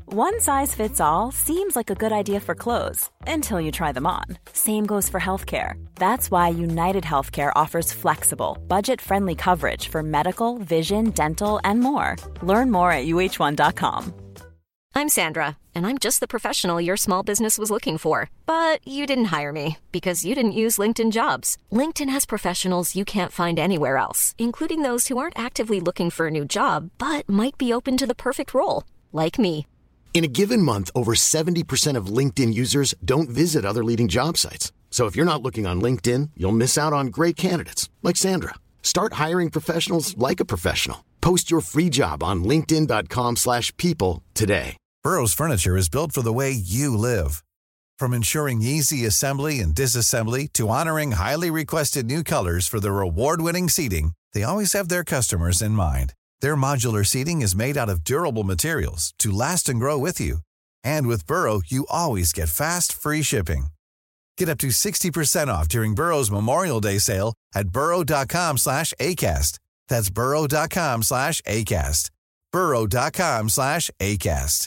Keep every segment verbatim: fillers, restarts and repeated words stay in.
One size fits all seems like a good idea for clothes until you try them on. Same goes for healthcare. That's why United Healthcare offers flexible, budget-friendly coverage for medical, vision, dental, and more. Learn more at U H one dot com. I'm Sandra, and I'm just the professional your small business was looking for. But you didn't hire me because you didn't use LinkedIn Jobs. LinkedIn has professionals you can't find anywhere else, including those who aren't actively looking for a new job, but might be open to the perfect role, like me. In a given month, over seventy percent of LinkedIn users don't visit other leading job sites. So if you're not looking on LinkedIn, you'll miss out on great candidates like Sandra. Start hiring professionals like a professional. Post your free job on linkedin dot com slash people today. Burrow's furniture is built for the way you live. From ensuring easy assembly and disassembly to honoring highly requested new colors for their award-winning seating, they always have their customers in mind. Their modular seating is made out of durable materials to last and grow with you. And with Burrow, you always get fast, free shipping. Get up to sixty percent off during Burrow's Memorial Day sale at burrow dot com slash acast. That's burrow dot com slash acast. burrow dot com slash acast.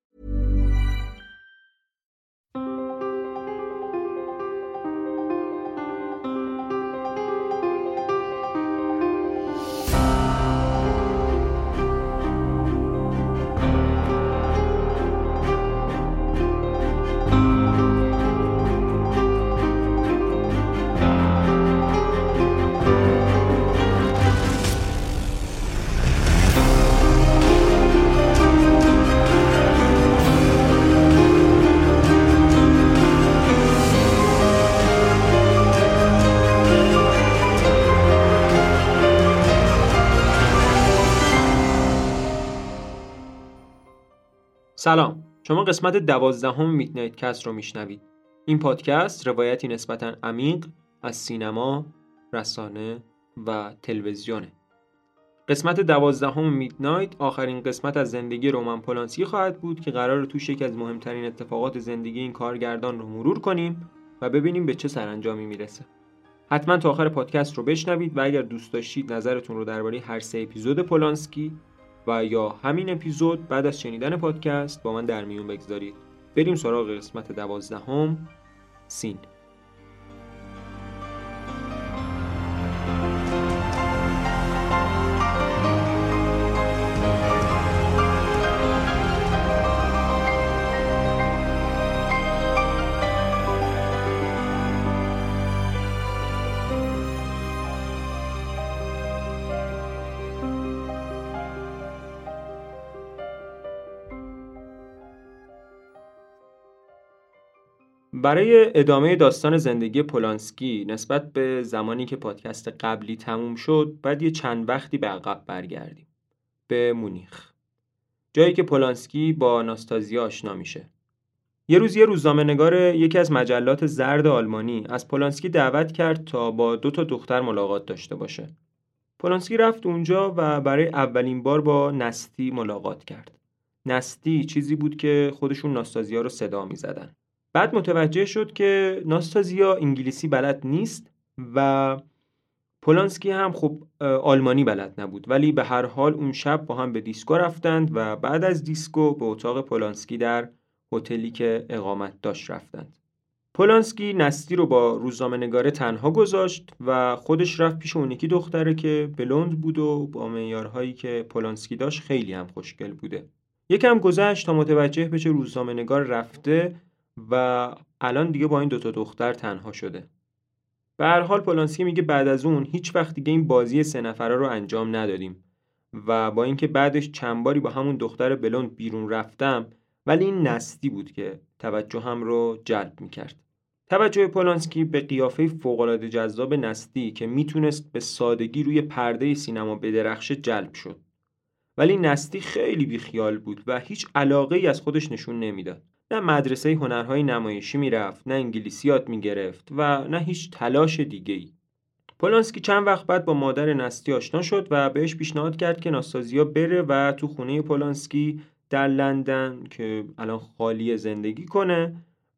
سلام، شما قسمت دوازدهم میدنایت کست رو میشنوید. این پادکست روایتی نسبتاً عمیق از سینما، رسانه و تلویزیونه. قسمت دوازدهم میدنایت آخرین قسمت از زندگی رومن پولانسکی خواهد بود که قراره توش یکی از مهمترین اتفاقات زندگی این کارگردان رو مرور کنیم و ببینیم به چه سرانجامی میرسه. حتما تا آخر پادکست رو بشنوید و اگر دوست داشتید نظرتون رو درباره هر سه اپیزود پولانسکی و یا همین اپیزود بعد از شنیدن پادکست با من در میون بگذارید. بریم سراغ قسمت دوازدهم، سین. برای ادامه داستان زندگی پولانسکی نسبت به زمانی که پادکست قبلی تموم شد بعد یه چند وقتی به عقب برگردیم به مونیخ، جایی که پولانسکی با ناستازیا آشنا میشه. یه روز یه روزنامه‌نگار یکی از مجلات زرد آلمانی از پولانسکی دعوت کرد تا با دو تا دختر ملاقات داشته باشه. پولانسکی رفت اونجا و برای اولین بار با نستی ملاقات کرد. نستی چیزی بود که خودشون ناستازیا رو صدا می‌زدن. بعد متوجه شد که ناستازیا انگلیسی بلد نیست و پولانسکی هم خب آلمانی بلد نبود، ولی به هر حال اون شب با هم به دیسکو رفتند و بعد از دیسکو به اتاق پولانسکی در هتلی که اقامت داشت رفتند. پولانسکی نستی رو با روزنامه‌نگار تنها گذاشت و خودش رفت پیش اون یکی دختره که بلوند بود و با معیارهایی که پولانسکی داشت خیلی هم خوشگل بوده. یکم گذشت تا متوجه بشه روزنامه‌نگار رفته و الان دیگه با این دوتا دختر تنها شده. به هر حال پولانسکی میگه بعد از اون هیچ وقت دیگه این بازی سه نفره رو انجام ندادیم و با اینکه بعدش چند باری با همون دختر بلوند بیرون رفتم ولی این نستی بود که توجهم رو جلب میکرد. توجه پولانسکی به قیافه فوق‌العاده جذاب نستی که میتونست به سادگی روی پرده سینما بدرخشه جلب شد. ولی نستی خیلی بیخیال بود و هیچ علاقه ای از خودش نشون نمیداد. نه مدرسه هنرهای نمایشی میرفت، نه انگلیسی یاد میگرفت و نه هیچ تلاش دیگه‌ای. پولانسکی چند وقت بعد با مادر نستی آشنا شد و بهش پیشنهاد کرد که ناستازیا بره و تو خونه پولانسکی در لندن که الان خالی زندگی کنه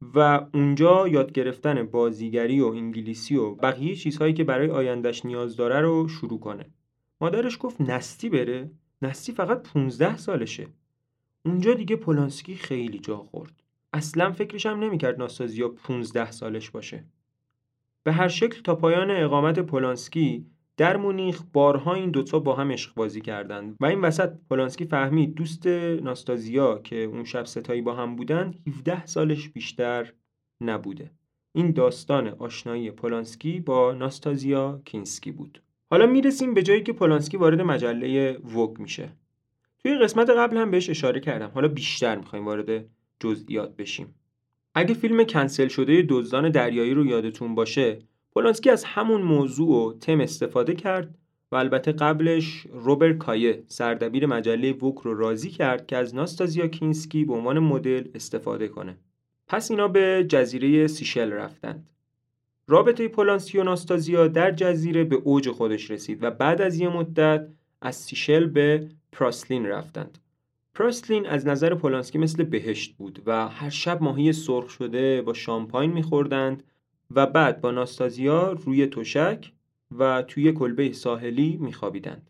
و اونجا یاد گرفتن بازیگری و انگلیسی و بقیه چیزهایی که برای آیندهش نیاز داره رو شروع کنه. مادرش گفت نستی بره؟ نستی فقط پونزده سالشه. اونجا دیگه پولانسکی خیلی جا خورد. اصلا فکرش هم نمی‌کرد ناستازیا پونزده سالش باشه. به هر شکل تا پایان اقامت پولانسکی در مونیخ بارها این دوتا با هم عشق بازی کردند و این وسط پولانسکی فهمید دوست ناستازیا که اون شب ستایی با هم بودن هفده سالش بیشتر نبوده. این داستان آشنایی پولانسکی با ناستازیا کینسکی بود. حالا میرسیم به جایی که پولانسکی وارد مجله ووگ میشه. توی قسمت قبل هم بهش اشاره کردم. حالا بیشتر میخوایم وارد جزئیات بشیم. اگه فیلم کنسل شده دزدان دریایی رو یادتون باشه، پولانسکی از همون موضوع و تم استفاده کرد و البته قبلش روبرت کایه سردبیر مجله ووگ رو راضی کرد که از ناستازیا کینسکی به عنوان مدل استفاده کنه. پس اینا به جزیره سیشل رفتند. رابطه پولانسکی و ناستازیا در جزیره به اوج خودش رسید و بعد از یه مدت از سیشل به پراسلین رفتند. پراسلین از نظر پولانسکی مثل بهشت بود و هر شب ماهی سرخ شده با شامپاین می‌خوردند و بعد با ناستازیا روی تشک و توی کلبه ساحلی می‌خوابیدند.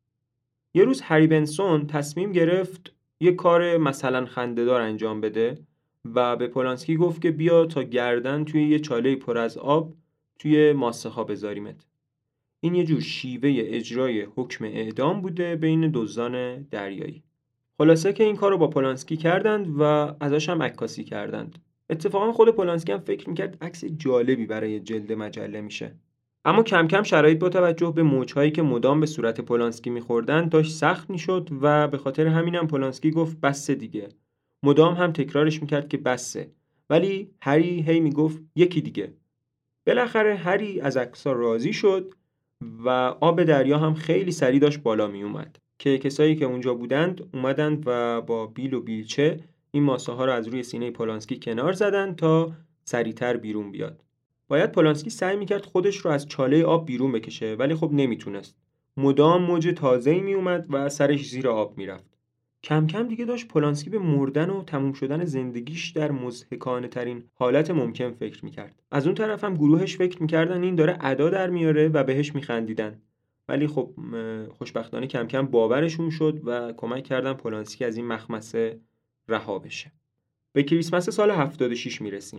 یه روز هری بنسون تصمیم گرفت یه کار مثلا خنده‌دار انجام بده و به پولانسکی گفت که بیا تا گردن توی یه چاله پر از آب توی ماسه‌ها بذاریمت. این یه جور شیوه اجرای حکم اعدام بوده بین دزدان دریایی. خلاصه که این کار رو با پولانسکی کردند و ازش هم عکاسی کردند. اتفاقا خود پولانسکی هم فکر میکرد عکس جالبی برای جلد مجله میشه. اما کم کم شرایط با توجه به موجهایی که مدام به صورت پولانسکی میخوردن داشت سخت میشد و به خاطر همینم پولانسکی گفت بسه دیگه. مدام هم تکرارش میکرد که بسه، ولی هری هی میگفت یکی دیگه. بالاخره هری از عکس‌ها راضی شد و آب دریا هم خیلی سریع داشت بالا می اومد که کسایی که اونجا بودند اومدند و با بیل و بیلچه این ماسه ها رو از روی سینه پولانسکی کنار زدن تا سریعتر بیرون بیاد. باید پولانسکی سعی میکرد خودش رو از چاله آب بیرون بکشه، ولی خب نمیتونست. مدام موج تازه‌ای می اومد و سرش زیر آب میرفت. کم کم دیگه داشت پولانسکی به مردن و تموم شدن زندگیش در مضحکانه ترین حالت ممکن فکر میکرد. از اون طرف هم گروهش فکر میکردن این داره ادا در میاره و بهش میخندیدن. ولی خب خوشبختانه کم کم باورشون شد و کمک کردن پولانسکی از این مخمسه رها بشه. به کریسمس سال هفتاد و شش میرسیم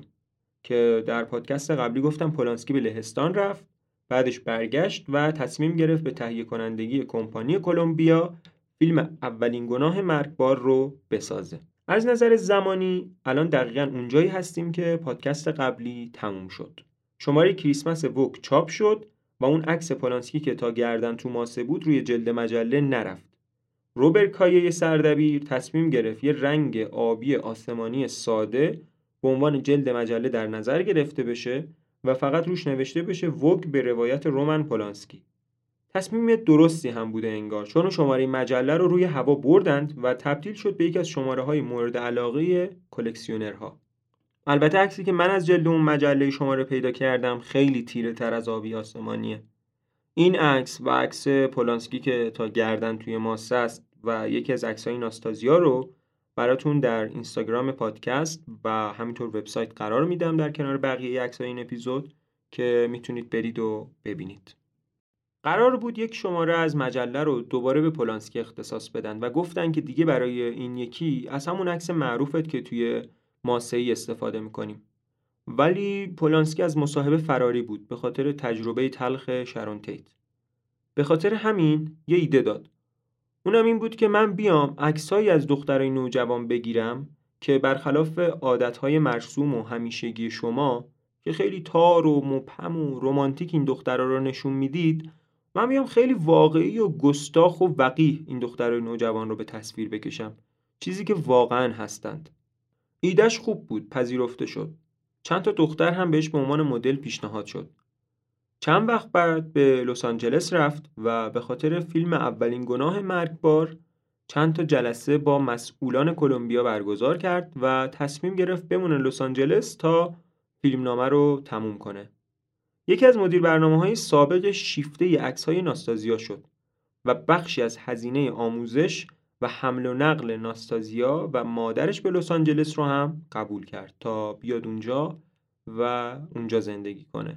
که در پادکست قبلی گفتم پولانسکی به لهستان رفت، بعدش برگشت و تصمیم گرفت به تهیه کنندگی کمپانی کلمبیا فیلم اولین گناه مرگبار رو بسازه. از نظر زمانی الان دقیقاً اونجایی هستیم که پادکست قبلی تموم شد. شماره کریسمس ووگ چاپ شد و اون عکس پولانسکی که تا گردن تو ماسه بود روی جلد مجله نرفت. روبرت کایه سردبیر تصمیم گرفت یه رنگ آبی آسمانی ساده به عنوان جلد مجله در نظر گرفته بشه و فقط روش نوشته بشه ووگ به روایت رومن پولانسکی. تصمیم درستی هم بوده انگار، چون شماره مجله رو روی هوا بردند و تبدیل شد به یک از شماره‌های مورد علاقه کلکسیونرها. البته عکسی که من از جلد اون مجله شماره پیدا کردم خیلی تیره تر از آبی آسمانیه. این عکس و عکس پولانسکی که تا گردن توی ماسه است و یکی از عکس‌های ناستازیا رو براتون در اینستاگرام پادکست و همینطور وبسایت قرار میدم در کنار بقیه عکس‌های این اپیزود که میتونید برید و ببینید. قرار بود یک شماره از مجله رو دوباره به پولانسکی اختصاص بدن و گفتن که دیگه برای این یکی از همون عکس معروفت که توی ماسه‌ای استفاده میکنیم. ولی پولانسکی از مصاحبه فراری بود به خاطر تجربه تلخ شارون تیت. به خاطر همین یه ایده داد. اونم این بود که من بیام عکسایی از دخترای نوجوان بگیرم که برخلاف عادتهای مرسوم و همیشگی شما که خیلی تار و مبهم و رمانتیک این دخترها رو نشون میدید، من بیام خیلی واقعی و گستاخ و وقیح این دخترای نوجوان رو به تصویر بکشم، چیزی که واقعاً هستند. ایدهش خوب بود، پذیرفته شد. چند تا دختر هم بهش به عنوان مدل پیشنهاد شد. چند وقت بعد به لس آنجلس رفت و به خاطر فیلم اولین گناه مرگبار چند تا جلسه با مسئولان کلمبیا برگزار کرد و تصمیم گرفت بمونه لس آنجلس تا فیلمنامه رو تموم کنه. یکی از مدیر برنامه‌های سابق شیفته عکس‌های ناستازیا شد و بخشی از هزینه آموزش و حمل و نقل ناستازیا و مادرش به لس آنجلس رو هم قبول کرد تا بیاد اونجا و اونجا زندگی کنه.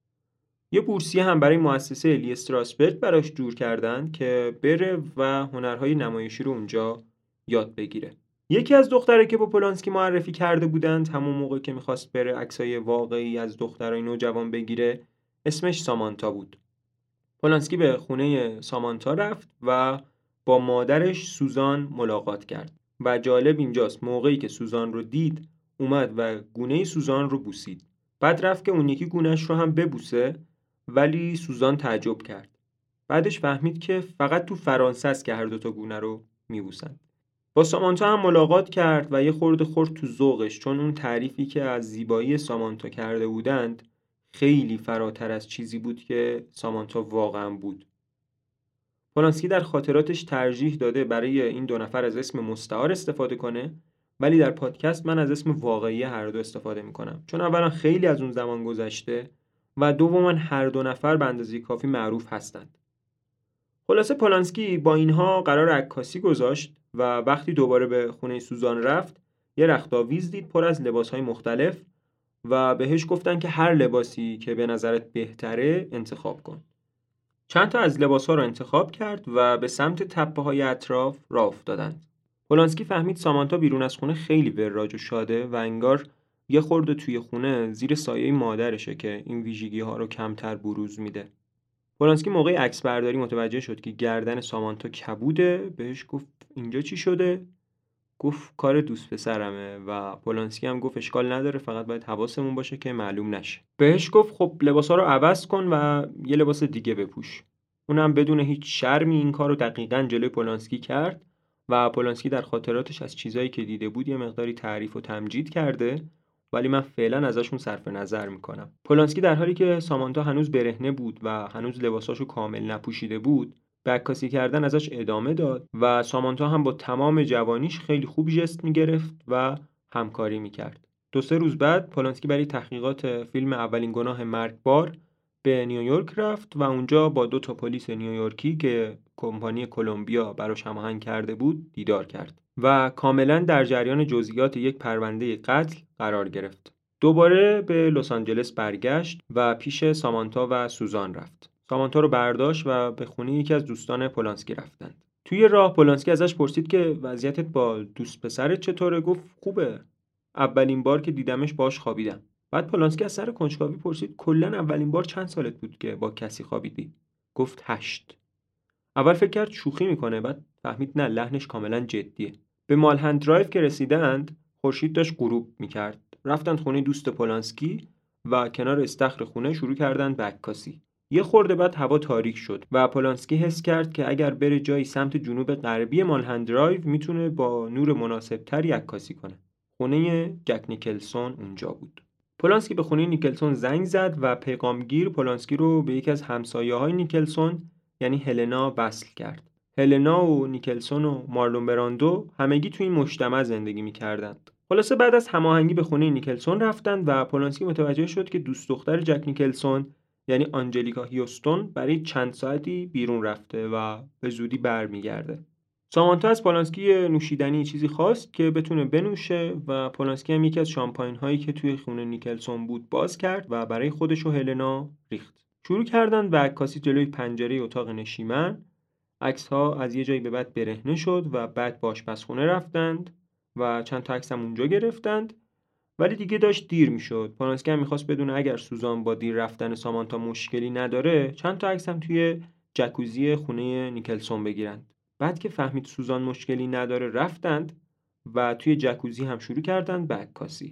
یه بورسیه هم برای مؤسسه الی استراسبرگ براش جور کردن که بره و هنرهای نمایشی رو اونجا یاد بگیره. یکی از دخترایی که با پولانسکی معرفی کرده بودند همون موقع که میخواست بره عکسای واقعی از دخترای نوجوان بگیره اسمش سامانتا بود. پولانسکی به خونه سامانتا رفت و با مادرش سوزان ملاقات کرد و جالب اینجاست موقعی که سوزان رو دید اومد و گونه سوزان رو بوسید. بعد رفت که اون یکی گونه‌اش رو هم ببوسه ولی سوزان تعجب کرد. بعدش فهمید که فقط تو فرانسه است که هر دوتا گونه رو میبوسن. با سامانتا هم ملاقات کرد و یه خورده خورد تو ذوقش، چون اون تعریفی که از زیبایی سامانتا کرده بودند خیلی فراتر از چیزی بود که سامانتا واقعا بود. پولانسکی در خاطراتش ترجیح داده برای این دو نفر از اسم مستعار استفاده کنه، ولی در پادکست من از اسم واقعی هر دو استفاده میکنم، چون اولا خیلی از اون زمان گذشته و دوما هر دو نفر به اندازه کافی معروف هستند. خلاصه پولانسکی با اینها قرار عکاسی گذاشت و وقتی دوباره به خونه سوزان رفت یه رختاویز دید پر از لباسهای مختلف و بهش گفتن که هر لباسی که به نظرت بهتره انتخاب کن. چند تا از لباسها رو انتخاب کرد و به سمت تپه‌های اطراف راه افتادند. پولانسکی فهمید سامانتا بیرون از خونه خیلی وراج و شاده و انگار یه خورده توی خونه زیر سایه مادرشه که این ویژگی‌ها رو کمتر بروز میده. پولانسکی موقع عکس برداری متوجه شد که گردن سامانتا کبوده. بهش گفت اینجا چی شده؟ گفت کار دوست پسرمه و پولانسکی هم گفت اشکال نداره، فقط باید حواسمون باشه که معلوم نشه. بهش گفت خب لباسا رو عوض کن و یه لباس دیگه بپوش. اونم بدون هیچ شرمی این کارو دقیقاً جلوی پولانسکی کرد و پولانسکی در خاطراتش از چیزایی که دیده بود یه مقداری تعریف و تمجید کرده، ولی من فعلا ازشون صرف نظر میکنم. پولانسکی در حالی که سامانتا هنوز برهنه بود و هنوز لباساشو کامل نپوشیده بود به عکاسی کردن ازش ادامه داد و سامانتا هم با تمام جوانیش خیلی خوب ژست میگرفت و همکاری میکرد. دو سه روز بعد پولانسکی برای تحقیقات فیلم اولین گناه مرگبار به نیویورک رفت و اونجا با دو تا پلیس نیویورکی که کمپانی کلمبیا براش هماهنگ کرده بود دیدار کرد و کاملا در جریان جزئیات یک پرونده قتل قرار گرفت. دوباره به لس آنجلس برگشت و پیش سامانتا و سوزان رفت. سامانتا رو برداشت و به خونه یکی از دوستان پولانسکی رفتند. توی راه پولانسکی ازش پرسید که وضعیتت با دوست پسرت چطوره؟ گفت خوبه. اولین بار که دیدمش باهاش خوابیدم. بعد پولانسکی از سر کنجکاوی پرسید کلاً اولین بار چند سالت بود که با کسی خوابیدی؟ گفت هشت. اول فکر کرد شوخی میکنه، بعد فهمید نه، لحنش کاملا جدیه. به مالهند درایو که رسیدند خورشید داشت غروب میکرد. رفتند خونه دوست پولانسکی و کنار استخر خونه شروع کردند به عکاسی. یه خورده بعد هوا تاریک شد و پولانسکی حس کرد که اگر بره جایی سمت جنوب غربی مالهند درایو میتونه با نور مناسبتری عکاسی کنه. خونه جک نیکلسون اونجا بود. پولانسکی به خونه نیکلسون زنگ زد و پیغامگیر پولانسکی رو به یکی از همسایه‌های نیکلسون یعنی هلنا وصل کرد. هلنا و نیکلسون و مارلون براندو همگی توی این مجتمع زندگی می‌کردند. خلاصه بعد از هماهنگی به خونه نیکلسون رفتند و پولانسکی متوجه شد که دوست دختر جک نیکلسون یعنی آنجلیکا هیوستون برای چند ساعتی بیرون رفته و به زودی برمیگرده. سامانتا از پولانسکی نوشیدنی چیزی خواست که بتونه بنوشه و پولانسکی هم یکی از شامپاین هایی که توی خونه نیکلسون بود باز کرد و برای خودش و هلنا ریخت. شروع کردن به عکاسی جلوی پنجره اتاق نشیمن. عکس ها از یه جایی به بعد برهنه شد و بعد به آشپزخونه رفتند و چند تا عکس هم اونجا گرفتند، ولی دیگه داشت دیر میشد. پولانسکی هم میخواست بدونه اگر سوزان با دیر رفتن سامانتا مشکلی نداره چند تا عکس هم توی جکوزی خونه نیکلسون بگیرند. بعد که فهمید سوزان مشکلی نداره رفتند و توی جکوزی هم شروع کردند به عکاسی.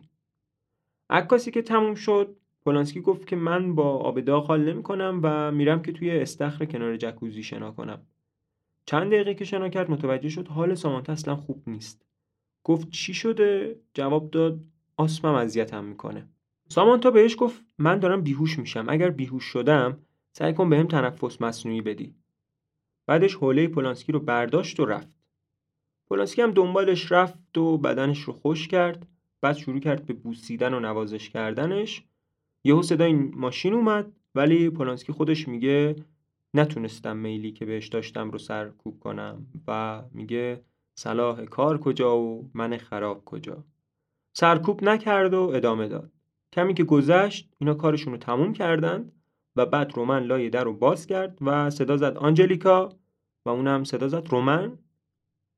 عکاسی که تموم شد پولانسکی گفت که من با آب داغ حال نمی‌کنم و میرم که توی استخر کنار جکوزی شنا کنم. چند دقیقه که شنا کرد متوجه شد حال سامانتا اصلا خوب نیست. گفت چی شده؟ جواب داد آسمم اذیتم میکنه. سامانتا بهش گفت من دارم بیهوش میشم، اگر بیهوش شدم سعی کن بهم تنفس مصنوعی بدی. بعدش حوله پولانسکی رو برداشت و رفت. پولانسکی هم دنبالش رفت و بدنش رو خوش کرد. بعد شروع کرد به بوسیدن و نوازش کردنش. یهو صدای ماشین اومد، ولی پولانسکی خودش میگه نتونستم میلی که بهش داشتم رو سرکوب کنم و میگه صلاح کار کجا و من خراب کجا. سرکوب نکرد و ادامه داد. کمی که گذشت اینا کارشون رو تموم کردند و بعد رومن لای در رو باز کرد و صدا زد آنجلیکا و اونم صدا زد رومن.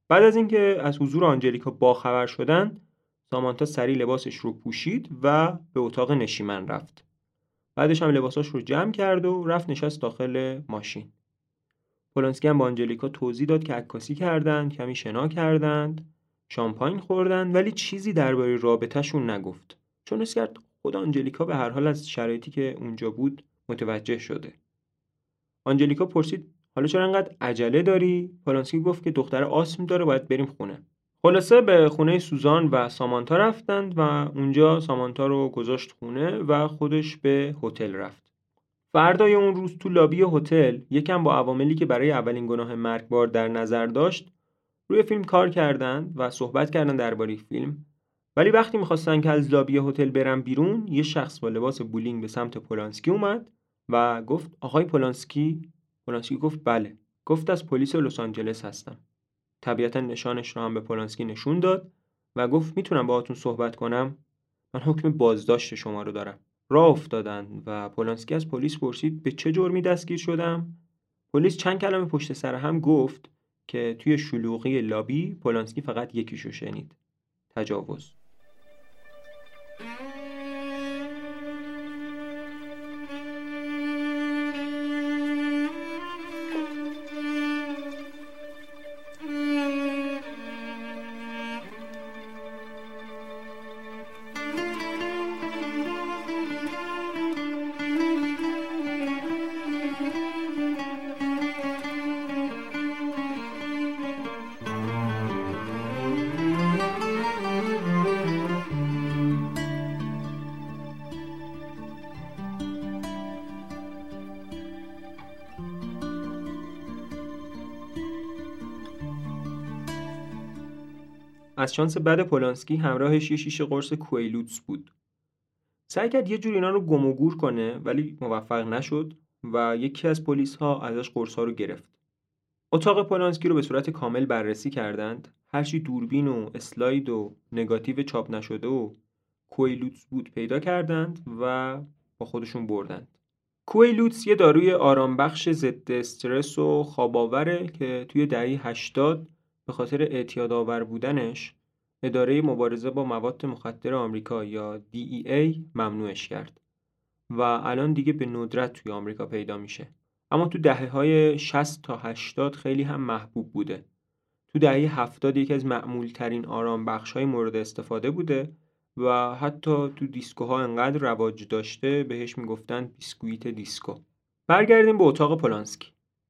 بعد از اینکه از حضور آنجلیکا باخبر شدن، سامانتا سریع لباسش رو پوشید و به اتاق نشیمن رفت. بعدش هم لباساش رو جمع کرد و رفت نشست داخل ماشین. پولانسکی هم با آنجلیکا توضیح داد که عکاسی کردند، کمی شنا کردند، شامپاین خوردن، ولی چیزی درباره رابطه‌شون نگفت. چون حس کرد خود آنجلیکا به هر حال از شرایطی که اونجا بود متوجه شده. آنجلیکا پرسید حالا چرا انقدر عجله داری؟ پولانسکی گفت که دختر آسم داره، باید بریم خونه. خلاصه به خونه سوزان و سامانتا رفتند و اونجا سامانتا رو گذاشت خونه و خودش به هتل رفت. فردای اون روز تو لابی هتل یکم با عواملی که برای اولین گناه مرگبار در نظر داشت روی فیلم کار کردند و صحبت کردن درباره فیلم. ولی وقتی می‌خواستن که از لابی هتل برن بیرون، یه شخص با لباس بولینگ به سمت پولانسکی اومد و گفت آقای پولانسکی؟ پولانسکی گفت بله. گفت از پلیس لس آنجلس هستم. طبیعتا نشانش رو هم به پولانسکی نشون داد و گفت میتونم باهاتون صحبت کنم؟ من حکم بازداشت شما رو دارم. راه افتادن و پولانسکی از پلیس پرسید به چه جرمی دستگیر شدم؟ پلیس چند کلمه پشت سر هم گفت که توی شلوغی لابی پولانسکی فقط یکیشو شنید. تجاوز. از شانس بد پولانسکی همراهش یه شیشه قرص کویلوتس بود. سعی کرد یه جور اینا رو گم و گور کنه ولی موفق نشد و یکی از پلیس ها ازش قرص ها رو گرفت. اتاق پولانسکی رو به صورت کامل بررسی کردند. هرچی دوربین و اسلاید و نگاتیو چاپ نشده و کویلوتس بود پیدا کردند و با خودشون بردند. کویلوتس یه داروی آرامبخش ضد استرس و خواب‌آوره که توی دهه هشتاد به خاطر اعتیادآور بودنش اداره مبارزه با مواد مخدر آمریکا یا دی ای ای ممنوعش کرد و الان دیگه به ندرت توی آمریکا پیدا میشه. اما تو دهه‌های شصت تا هشتاد خیلی هم محبوب بوده. تو دهه هفتاد یکی از معمول ترین آرامبخش‌های مورد استفاده بوده و حتی تو دیسکوها انقدر رواج داشته بهش میگفتن بیسکویت دیسکو. برگردیم به اتاق پولانسکی.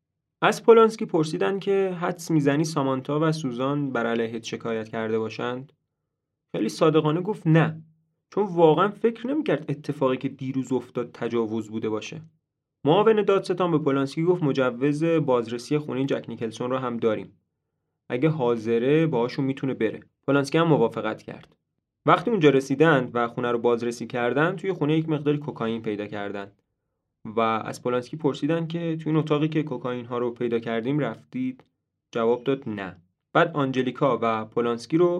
از پولانسکی پرسیدن که حدس میزنی سامانتا و سوزان بر علیهت شکایت کرده باشند؟ خیلی صادقانه گفت نه، چون واقعا فکر نمیکرد اتفاقی که دیروز افتاد تجاوز بوده باشه. معاون دادستان به پولانسکی گفت مجوز بازرسی خونه جک نیکلسون رو هم داریم. اگه حاضره باهاشون میتونه بره. پولانسکی هم موافقت کرد. وقتی اونجا رسیدند و خونه رو بازرسی کردند، توی خونه یک مقداری کوکائین پیدا کردند. و از پولانسکی پرسیدن که توی این اتاقی که کوکائین ها رو پیدا کردیم رفتید؟ جواب داد نه. بعد آنجلیکا و پولانسکی رو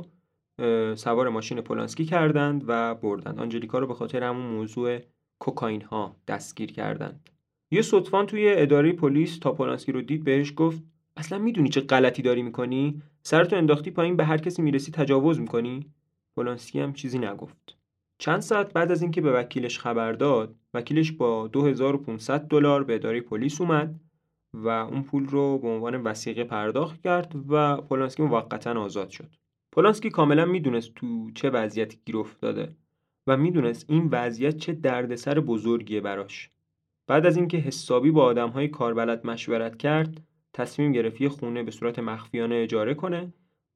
سوار ماشین پولانسکی کردند و بردند. آنجلیکا رو به خاطر همون موضوع کوکائین ها دستگیر کردند. یه صدفان توی اداره پلیس تا پولانسکی رو دید بهش گفت اصلا میدونی چه غلطی داری میکنی؟ سرتو انداختی پایین، به هر کسی میرسی تجاوز میکنی؟ پولانسکی هم چیزی نگفت. چند ساعت بعد از اینکه به وکیلش خبر داد، وکیلش با دو هزار و پانصد دلار به اداره پلیس اومد و اون پول رو به عنوان وثیقه پرداخت کرد و پولانسکی موقتاً آزاد شد. پولانسکی کاملا میدونست تو چه وضعیتی گیر افتاده و میدونست این وضعیت چه دردسر بزرگیه براش. بعد از اینکه حسابی با آدم‌های کاربلد مشورت کرد، تصمیم گرفت یه خونه به صورت مخفیانه اجاره کنه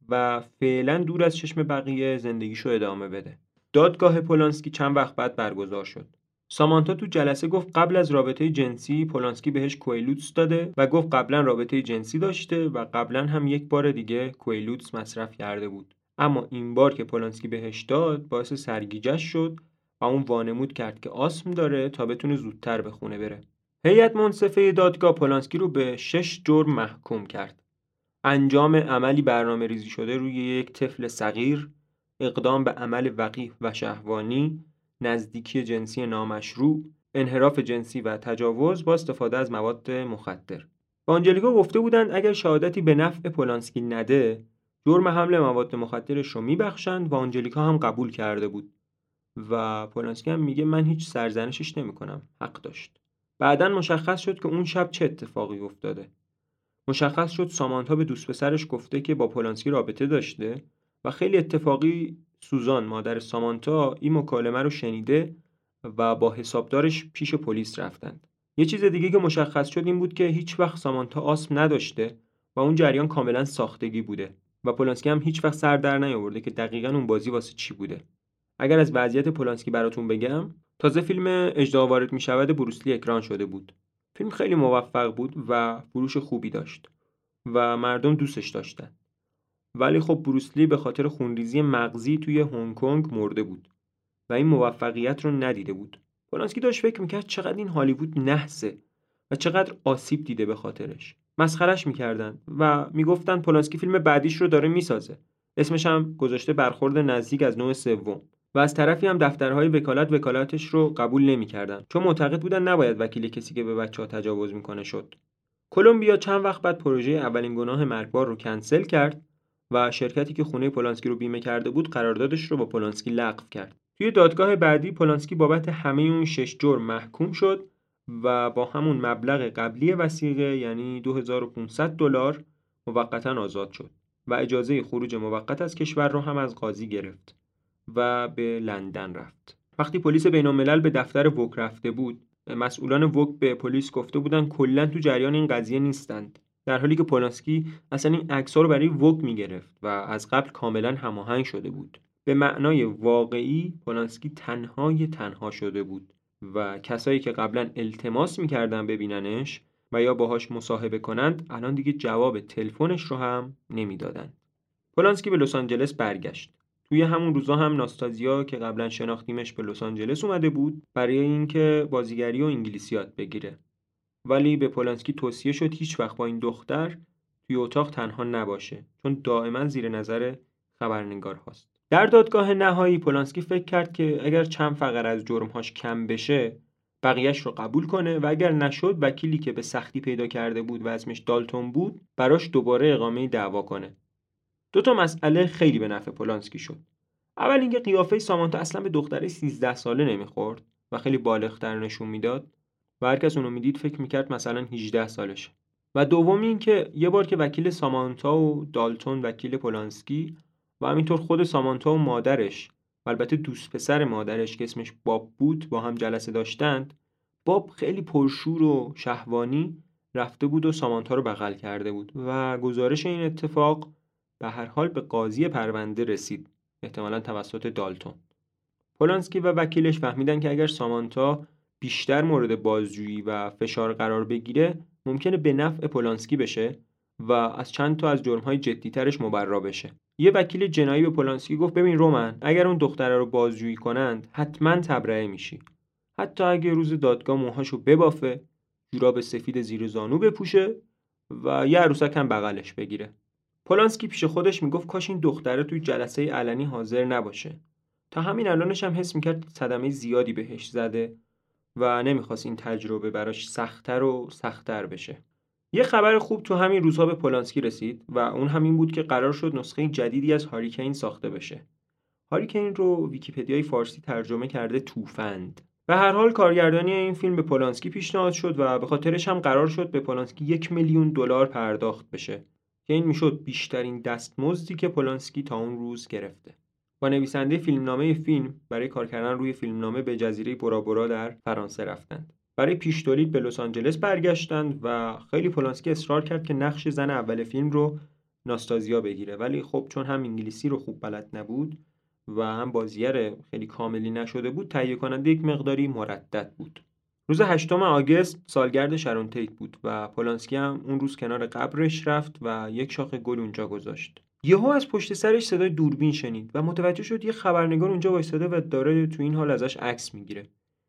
و فعلا دور از چشم بقیه زندگیشو ادامه بده. دادگاه پولانسکی چند وقت بعد برگزار شد. سامانتا تو جلسه گفت قبل از رابطه جنسی پولانسکی بهش کویلوتس داده و گفت قبلا رابطه جنسی داشته و قبلا هم یک بار دیگه کویلوتس مصرف کرده بود. اما این بار که پولانسکی بهش داد باعث سرگیجه‌اش شد و اون وانمود کرد که آسم داره تا بتونه زودتر به خونه بره. هیئت منصفه دادگاه پولانسکی رو به شش جرم محکوم کرد. انجام عملی برنامه ریزی شده روی یک طفل صغیر، اقدام به عمل وقیح و شهوانی، نزدیکی جنسی نامشروع، انحراف جنسی و تجاوز با استفاده از مواد مخدر. با آنجلیکا گفته بودند اگر شهادتی به نفع پولانسکی نده، جرم حمل مواد مخدرش رو میبخشند و آنجلیکا هم قبول کرده بود و پولانسکی هم میگه من هیچ سرزنشش نمیکنم، حق داشت. بعدن مشخص شد که اون شب چه اتفاقی افتاده. مشخص شد سامانتا به دوست پسرش گفته که با پولانسکی رابطه داشته و خیلی اتفاقی سوزان مادر سامانتا این مکالمه رو شنیده و با حسابدارش پیش پلیس رفتند. یه چیز دیگه که مشخص شد این بود که هیچ وقت سامانتا آسم نداشته و اون جریان کاملا ساختگی بوده و پولانسکی هم هیچ وقت سر در نیاورده که دقیقاً اون بازی واسه چی بوده. اگر از وضعیت پولانسکی براتون بگم، تازه فیلم اژدها وارد می‌شود بروسلی اکران شده بود. فیلم خیلی موفق بود و فروش خوبی داشت و مردم دوستش داشتن. ولی خب بروسلی به خاطر خونریزی مغزی توی هنگ کنگ مرده بود و این موفقیت رو ندیده بود. پولانسکی داشت فکر میکرد چقدر این هالیوود نحسه و چقدر آسیب دیده به خاطرش. مسخرش میکردن و میگفتن پولانسکی فیلم بعدیش رو داره میسازه. اسمش هم گذاشته برخورد نزدیک از نوع سوم. و از طرفی هم دفترهای وکالت وکالتش رو قبول نمی‌کردن چون معتقد بودن نباید وکیل کسی که به بچه‌ها تجاوز میکنه شد. کلمبیا چند وقت بعد پروژه اولین گناه مرگبار رو کنسل کرد و شرکتی که خونه پولانسکی رو بیمه کرده بود قراردادش رو با پولانسکی لغو کرد. توی دادگاه بعدی پولانسکی بابت همه اون شش جرم محکوم شد و با همون مبلغ قبلی وثیقه یعنی دو هزار و پانصد دلار موقتا آزاد شد و اجازه خروج موقت از کشور رو هم از قاضی گرفت و به لندن رفت. وقتی پلیس بین‌الملل به دفتر ووک رفته بود، مسئولان ووک به پلیس گفته بودن کلاً تو جریان این قضیه نیستند، در حالی که پولانسکی اصلا این عکس‌ها رو برای ووک می‌گرفت و از قبل کاملاً هماهنگ شده بود. به معنای واقعی پولانسکی تنهای تنها شده بود و کسایی که قبلاً التماس می‌کردن ببیننش و یا باهاش مصاحبه کنند الان دیگه جواب تلفنش رو هم نمیدادن. پولانسکی به لس آنجلس برگشت. توی همون روزا هم ناستازیا که قبلا شناختیمش به لس آنجلس اومده بود برای اینکه بازیگری و انگلیسی یاد بگیره. ولی به پولانسکی توصیه شد هیچ وقت با این دختر توی اتاق تنها نباشه چون دائما زیر نظر خبرنگار هاست. در دادگاه نهایی پولانسکی فکر کرد که اگر چند فقره از جرمهاش کم بشه بقیه‌اش رو قبول کنه و اگر نشد وکیلی که به سختی پیدا کرده بود و اسمش دالتون بود براش دوباره اقامه دعوا کنه. دو تا مسئله خیلی به نفع پولانسکی شد. اول اینکه قیافه سامانتا اصلا به دختره سیزده ساله نمیخورد و خیلی بالغ‌تر نشون میداد و هر کس اونو میدید فکر میکرد مثلا هجده سالشه. و دومی اینکه یه بار که وکیل سامانتا و دالتون وکیل پولانسکی و همینطور خود سامانتا و مادرش و البته دوست پسر مادرش که اسمش باب بود با هم جلسه داشتند، باب خیلی پرشور و شهوانی رفته بود و سامانتا رو بغل کرده بود و گزارش این اتفاق به هر حال به قاضی پرونده رسید، احتمالاً توسط دالتون. پولانسکی و وکیلش فهمیدن که اگر سامانتا بیشتر مورد بازجویی و فشار قرار بگیره ممکنه به نفع پولانسکی بشه و از چند تا از جرم‌های جدی‌ترش مبرا بشه. یه وکیل جنایی به پولانسکی گفت ببین رومن، اگر اون دختره رو بازجویی کنند حتما تبرئه میشی. حتی اگه روز دادگاه موهاشو ببافه، جوراب سفید زیر زانو بپوشه و یه عروسک هم بغلش بگیره. پولانسکی پیش خودش میگفت کاش این دختره توی جلسه علنی حاضر نباشه. تا همین الانش هم حس میکرد صدمه زیادی بهش زده و نمیخواست این تجربه براش سخت‌تر و سخت‌تر بشه. یه خبر خوب تو همین روزها به پولانسکی رسید و اون همین بود که قرار شد نسخه جدیدی از هاریکین ساخته بشه. هاریکین رو ویکی‌پدیای فارسی ترجمه کرده توفند. به هر حال کارگردانی این فیلم به پولانسکی پیشنهاد شد و به خاطرش هم قرار شد به پولانسکی یک میلیون دلار پرداخت بشه که این میشد بیشترین دستمزدی که پولانسکی تا اون روز گرفته. با نویسنده فیلمنامه فیلم برای کار کردن روی فیلمنامه به جزیره بورا بورا در فرانسه رفتند. برای پیش تولید به لس آنجلس برگشتند و خیلی پولانسکی اصرار کرد که نقش زن اول فیلم رو ناستازیا بگیره، ولی خب چون هم انگلیسی رو خوب بلد نبود و هم بازیگر خیلی کاملی نشده بود تهیه کننده یک مقداری مردد بود. روز هشتم آگوست سالگرد شارون تیت بود و پولانسکی هم اون روز کنار قبرش رفت و یک شاخه گل اونجا گذاشت. یهو از پشت سرش صدای دوربین شنید و متوجه شد یه خبرنگار اونجا وایساده و داره تو این حال ازش عکس میگیره.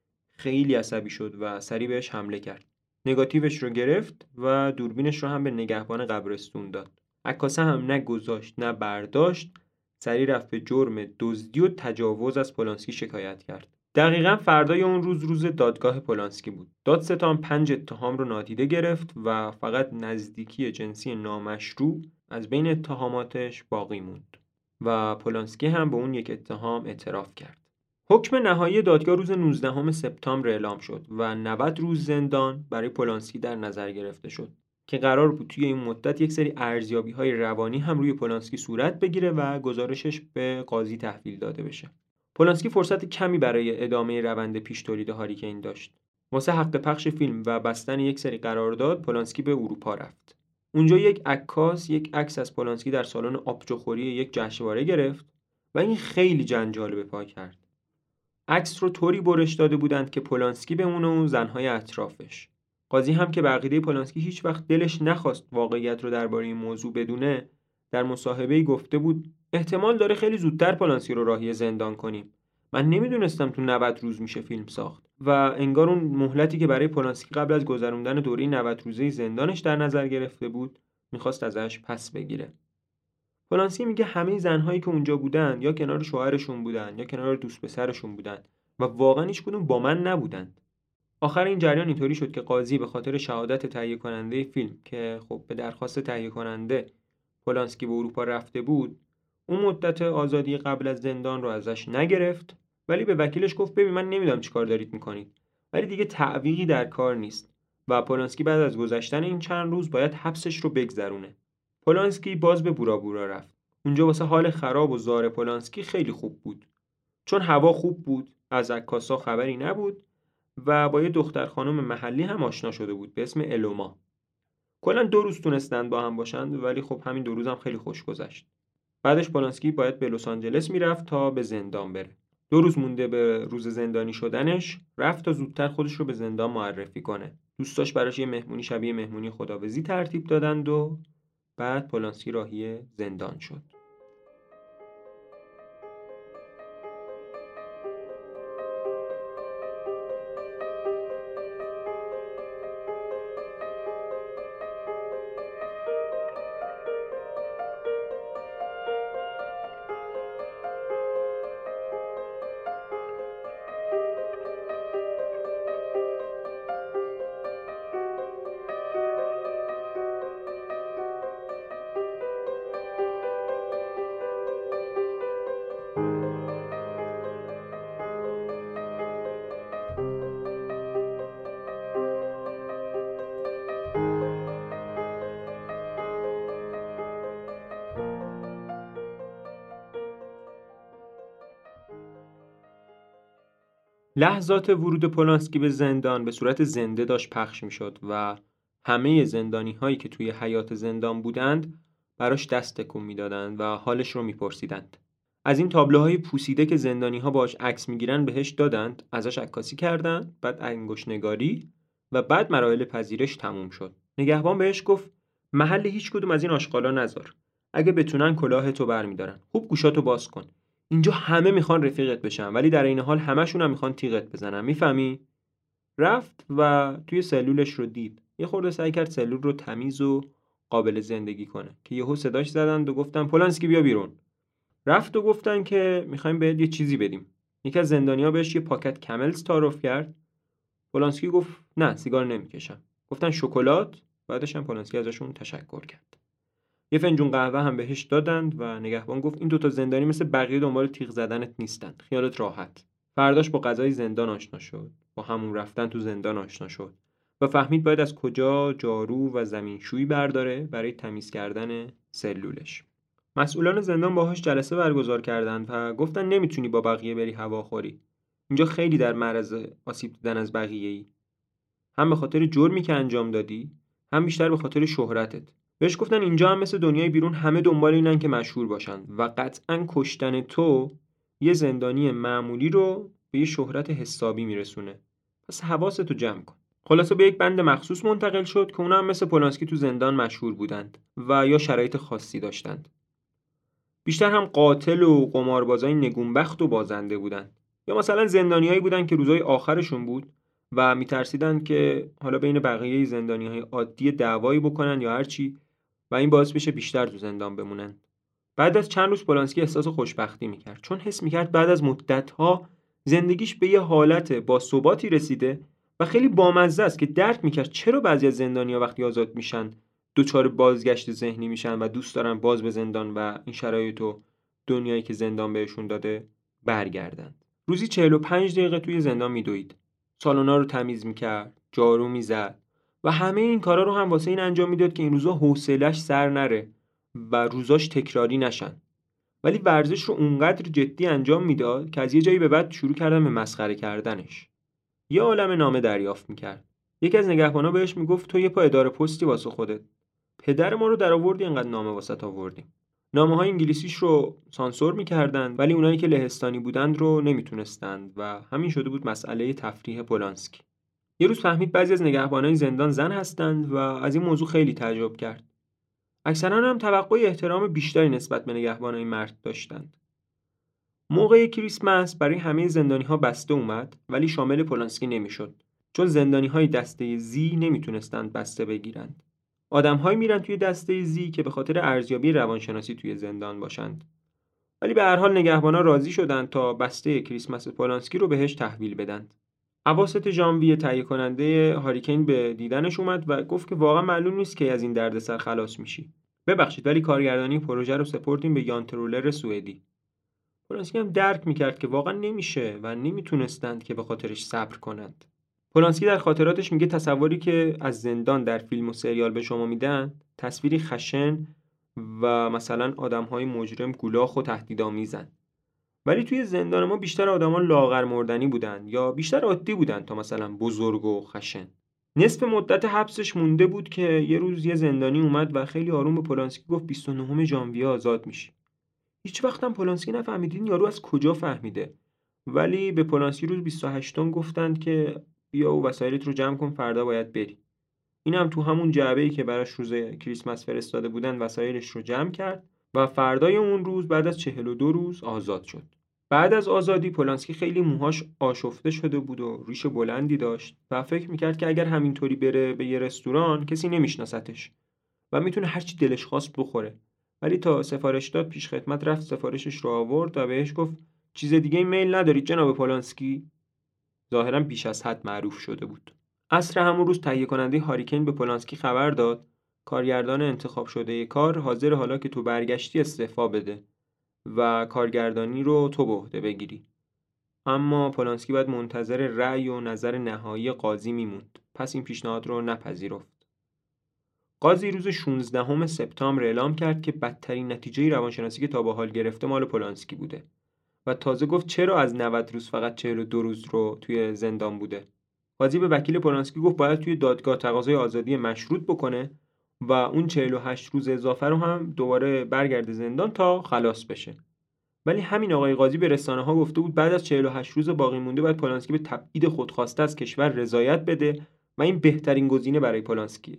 خیلی عصبی شد و سریع بهش حمله کرد. نگاتیوش رو گرفت و دوربینش رو هم به نگهبان قبرستون داد. عکاسه هم نه گذاشت نه برداشت، سریع رفت به جرم دزدی و تجاوز از پولانسکی شکایت کرد. دقیقاً فردای اون روز روز دادگاه پولانسکی بود. دادستان پنج اتهام رو نادیده گرفت و فقط نزدیکی جنسی نامشروع از بین اتهاماتش باقی موند و پولانسکی هم به اون یک اتهام اعتراف کرد. حکم نهایی دادگاه روز نوزدهم سپتامبر اعلام شد و نود روز زندان برای پولانسکی در نظر گرفته شد که قرار بود توی این مدت یک سری ارزیابی‌های روانی هم روی پولانسکی صورت بگیره و گزارشش به قاضی تحویل داده بشه. پولانسکی فرصت کمی برای ادامه روند پیش تولید هاریکین داشت. واسه حق پخش فیلم و بستن یک سری قرارداد پولانسکی به اروپا رفت. اونجا یک عکاس یک عکس از پولانسکی در سالن آبجوخوری یک جشنواره گرفت و این خیلی جنجال به پا کرد. عکس رو طوری برش داده بودند که پولانسکی بمونه و زنهای اطرافش. قاضی هم که به عقیده پولانسکی هیچ وقت دلش نخواست واقعیت رو درباره این موضوع بدونه، در مصاحبه‌ای گفته بود احتمال داره خیلی زودتر پولانسکی رو راهی زندان کنیم. من نمیدونستم تو نود روز میشه فیلم ساخت. و انگار اون مهلتی که برای پولانسکی قبل از گذروندن دوره نود روزه زندانش در نظر گرفته بود، میخواست ازش پس بگیره. پولانسکی میگه همه زنهایی که اونجا بودن یا کنار شوهرشون بودن یا کنار دوست پسرشون بودن و واقعا هیچ کدوم با من نبودن. آخر این جریان اینطوری شد که قاضی به خاطر شهادت تهیه کننده فیلم که خب به درخواست تهیه کننده پولانسکی به اروپا رفته بود، اون مدت آزادی قبل از زندان رو ازش نگرفت، ولی به وکیلش گفت ببین من نمیدونم چیکار دارید میکنید، ولی دیگه تعویقی در کار نیست و پولانسکی بعد از گذشتن این چند روز باید حبسش رو بگذرونه. پولانسکی باز به بورا بورا رفت. اونجا واسه حال خراب و زار پولانسکی خیلی خوب بود. چون هوا خوب بود، از عکاسا خبری نبود و با یه دختر خانم محلی هم آشنا شده بود به اسم الوما. کلا دو روز تونستن با هم باشن ولی خب همین دو روز هم خیلی خوش گذشت. بعدش پولانسکی باید به لس آنجلس میرفت تا به زندان بره. دو روز مونده به روز زندانی شدنش، رفت تا زودتر خودش رو به زندان معرفی کنه. دوستاش براش یه مهمونی شبیه مهمونی خداویسی ترتیب دادند و بعد پولانسکی راهی زندان شد. لحظات ورود پولانسکی به زندان به صورت زنده داشت پخش می شد و همه زندانی هایی که توی حیات زندان بودند براش دست تکون می دادند و حالش رو می پرسیدند. از این تابلوهای پوسیده که زندانی ها باش عکس می گیرن بهش دادند، ازش عکاسی کردند، بعد انگشت نگاری و بعد مراحل پذیرش تموم شد. نگهبان بهش گفت محل هیچ کدوم از این آشغالا نذار. اگه بتونن کلاهتو برمی‌دارن. خوب گوشاتو باز کن. اینجا همه میخوان رفیقت بشن ولی در این حال همشون هم میخوان تیغت بزنن. میفهمی؟ رفت و توی سلولش رو دید. یه خورده سعی کرد سلول رو تمیز و قابل زندگی کنه که یهو صداش زدن و گفتن پولانسکی بیا بیرون. رفت و گفتن که میخوایم بهت یه چیزی بدیم. یکی از زندانی‌ها بهش یه پاکت کملز تعارف کرد. پولانسکی گفت نه سیگار نمیکشم. گفتن شکلات. بعدش هم پولانسکی ازشون تشکر کرد. یه فنجون قهوه هم بهش دادند و نگهبان گفت این دوتا زندانی مثل بقیه دنبال تیغ زدنت نیستند. خیالت راحت. فرداش با غذای زندان آشنا شد. با همون رفتن تو زندان آشنا شد و فهمید باید از کجا جارو و زمینشویی برداره برای تمیز کردن سلولش. مسئولان زندان باهاش جلسه برگزار کردند و گفتن نمیتونی با بقیه بری هواخوری. اینجا خیلی در معرض آسیب دیدن از بقیه‌ای. هم به خاطر جرمی که انجام دادی، هم بیشتر به خاطر شهرتت. بهش گفتن اینجا هم مثل دنیای بیرون همه دنبال اینن که مشهور باشن و قطعاً کشتن تو یه زندانی معمولی رو به یه شهرت حسابی میرسونه. پس حواستو جمع کن. خلاصه به یک بند مخصوص منتقل شد که اونا هم مثل پولانسکی تو زندان مشهور بودند و یا شرایط خاصی داشتند. بیشتر هم قاتل و قماربازای نگونبخت و بازنده بودند. یا مثلا زندانیایی بودند که روزهای آخرشون بود و میترسیدن که حالا بین بقیه زندانی‌های عادی دعوایی بکنن یا هر چی و این باعث بشه بیشتر تو زندان بمونن. بعد از چند روز پولانسکی احساس خوشبختی میکرد چون حس میکرد بعد از مدت‌ها زندگیش به یه حالت با ثباتی رسیده و خیلی بامزه است که درک میکرد چرا بعضی از زندانی‌ها وقتی آزاد میشن دچار بازگشت ذهنی میشن و دوست دارن باز به زندان و این شرایط و دنیایی که زندان بهشون داده برگردن. روزی چهل و پنج دقیقه توی زندان میدوید. سالونا رو تمیز میکرد، جارو میزد و همه این کارا رو هم واسه این انجام میداد که این روزا حوصله‌اش سر نره و روزاش تکراری نشن. ولی ورزش رو اونقدر جدی انجام میداد که از یه جایی به بعد شروع کردن به مسخره کردنش. یه عالمه نامه دریافت میکرد. یکی از نگهبانا بهش میگفت تو یه پا اداره پستی واسه خودت. پدر ما رو در آوردی اینقدر نامه واسط آوردیم. نامه‌های انگلیسیش رو سانسور میکردن ولی اونایی که لهستانی بودند رو نمیتونستند و همین شده بود مسئله تفریح پولانسکی. یه روز فهمید بعضی از نگهبانای زندان زن هستند و از این موضوع خیلی تعجب کرد. اکثرا هم توقع احترام بیشتری نسبت به نگهبانای مرد داشتند. موقع کریسمس برای همه زندانی‌ها بسته اومد ولی شامل پولانسکی نمیشد چون زندانی‌های دسته زی نمیتونستند بسته بگیرند. آدم‌هایی میرن توی دسته زی که به خاطر ارزیابی روانشناسی توی زندان باشند. ولی به هر حال نگهبانا راضی شدند تا بسته کریسمس پولانسکی رو بهش تحویل بدن. اواسط ژانویه تهیه کننده هاریکین به دیدنش اومد و گفت که واقعا معلوم نیست که از این دردسر خلاص میشی. ببخشید ولی کارگردانی پروژه رو سپردیم به یان ترولر سوئدی. پولانسکی هم درک میکرد که واقعا نمیشه و نمیتونستند که به خاطرش صبر کنند. پولانسکی در خاطراتش میگه تصوری که از زندان در فیلم و سریال به شما میدن تصویری خشن و مثلا آدم‌های مجرم گولاخ و تهدیدآمیزن. ولی توی زندان ما بیشتر آدما لاغر مردنی بودن یا بیشتر عادی بودن تا مثلا بزرگ و خشن. نصف مدت حبسش مونده بود که یه روز یه زندانی اومد و خیلی آروم به پولانسکی گفت بیست و نهم ژانویه آزاد میشی. هیچ وقت هم پولانسکی نفهمیدین یارو از کجا فهمیده. ولی به پولانسکی روز بیست و هشتم گفتند که بیا و وسایلت رو جمع کن فردا باید بری. این هم تو همون جعبه‌ای که براش روز کریسمس فرستاده بودن وسایلش رو جمع کرد و فردای اون روز بعد از چهل و دو روز آزاد شد. بعد از آزادی پولانسکی خیلی موهاش آشفته شده بود و ریش بلندی داشت و فکر میکرد که اگر همینطوری بره به یه رستوران کسی نمیشناستش و میتونه هر چی دلش خواست بخوره. ولی تا سفارش داد پیش خدمت رفت سفارشش رو آورد و بهش گفت چیز دیگه میل ندارید جناب پولانسکی؟ ظاهرا بیش از حد معروف شده بود. عصر همون روز تهیه کننده هاریکین به پولانسکی خبر داد کارگردان انتخاب شده کار حاضر حالا که تو برگشتی استعفا بده و کارگردانی رو تو به عهده بگیری. اما پولانسکی باید منتظر رأی و نظر نهایی قاضی میموند. پس این پیشنهاد رو نپذیرفت. قاضی روز شانزدهم سپتامبر اعلام کرد که بدترین نتیجه روانشناسی که تا به حال گرفته مال پولانسکی بوده و تازه گفت چرا از نود روز فقط چهل و دو روز رو توی زندان بوده. قاضی به وکیل پولانسکی گفت باید توی دادگاه تقاضای آزادی مشروط بکنه و اون چهل و هشت روز اضافه رو هم دوباره برگرده زندان تا خلاص بشه. ولی همین آقای قاضی به رسانه‌ها گفته بود بعد از چهل و هشت روز باقی مونده باید پولانسکی به تبعید خودخواسته از کشور رضایت بده و این بهترین گزینه برای پولانسکیه.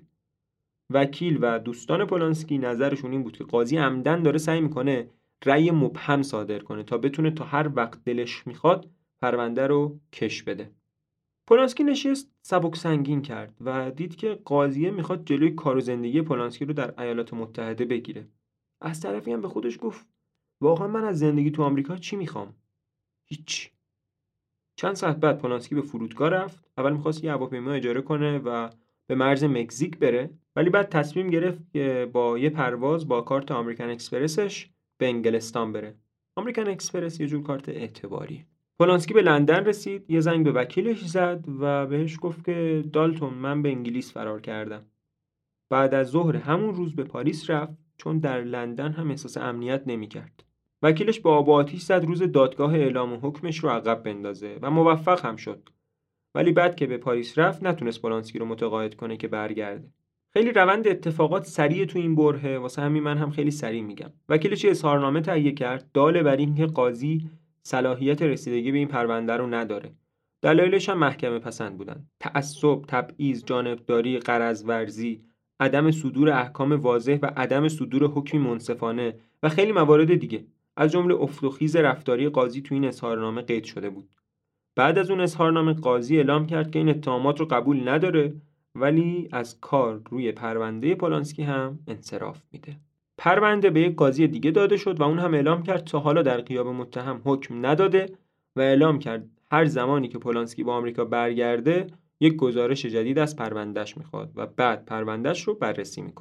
وکیل و دوستان پولانسکی نظرشون این بود که قاضی عمدن داره سعی میکنه رأی مبهم صادر کنه تا بتونه تا هر وقت دلش میخواد پرونده رو کش بده. پولانسکی نشست سبک سنگین کرد و دید که قاضیه میخواد جلوی کار و زندگی پولانسکی رو در ایالات متحده بگیره. از طرفی هم به خودش گفت واقعا من از زندگی تو آمریکا چی میخوام؟ هیچ. چند ساعت بعد پولانسکی به فرودگاه رفت. اول میخواست یه هواپیما اجاره کنه و به مرز مکزیک بره، ولی بعد تصمیم گرفت که با یه پرواز با کارت آمریکن اکسپرسش به انگلستان بره. آمریکن اکسپرس یه جور کارت اعتباریه. پولانسکی به لندن رسید، یه زنگ به وکیلش زد و بهش گفت که دالتون من به انگلیس فرار کردم. بعد از ظهر همون روز به پاریس رفت چون در لندن هم احساس امنیت نمی‌کرد. وکیلش با آب و آتیش زد روز دادگاه اعلام حکمش رو عقب بندازه و موفق هم شد. ولی بعد که به پاریس رفت نتونست پولانسکی رو متقاعد کنه که برگرده. خیلی روند اتفاقات سریع تو این برهه، واسه همین من هم خیلی سریع میگم. وکیلش اظهارنامه تهیه کرد داله بر این که قاضی صلاحیت رسیدگی به این پرونده رو نداره. دلایلش هم محکمه پسند بودن. تعصب، تبعیض، جانبداری، غرض ورزی، عدم صدور احکام واضح و عدم صدور حکمی منصفانه و خیلی موارد دیگه. از جمله افت و خیز رفتاری قاضی تو این اظهارنامه قید شده بود. بعد از اون اظهارنامه قاضی اعلام کرد که این اتهامات رو قبول نداره ولی از کار روی پرونده پولانسکی هم انصراف میده. پرونده به یک قاضی دیگه داده شد و اون هم اعلام کرد تا حالا در غیاب متهم حکم نداده و اعلام کرد هر زمانی که پولانسکی با آمریکا برگرده یک گزارش جدید از پروندهش میخواد و بعد پروندهش رو بررسی میکنه.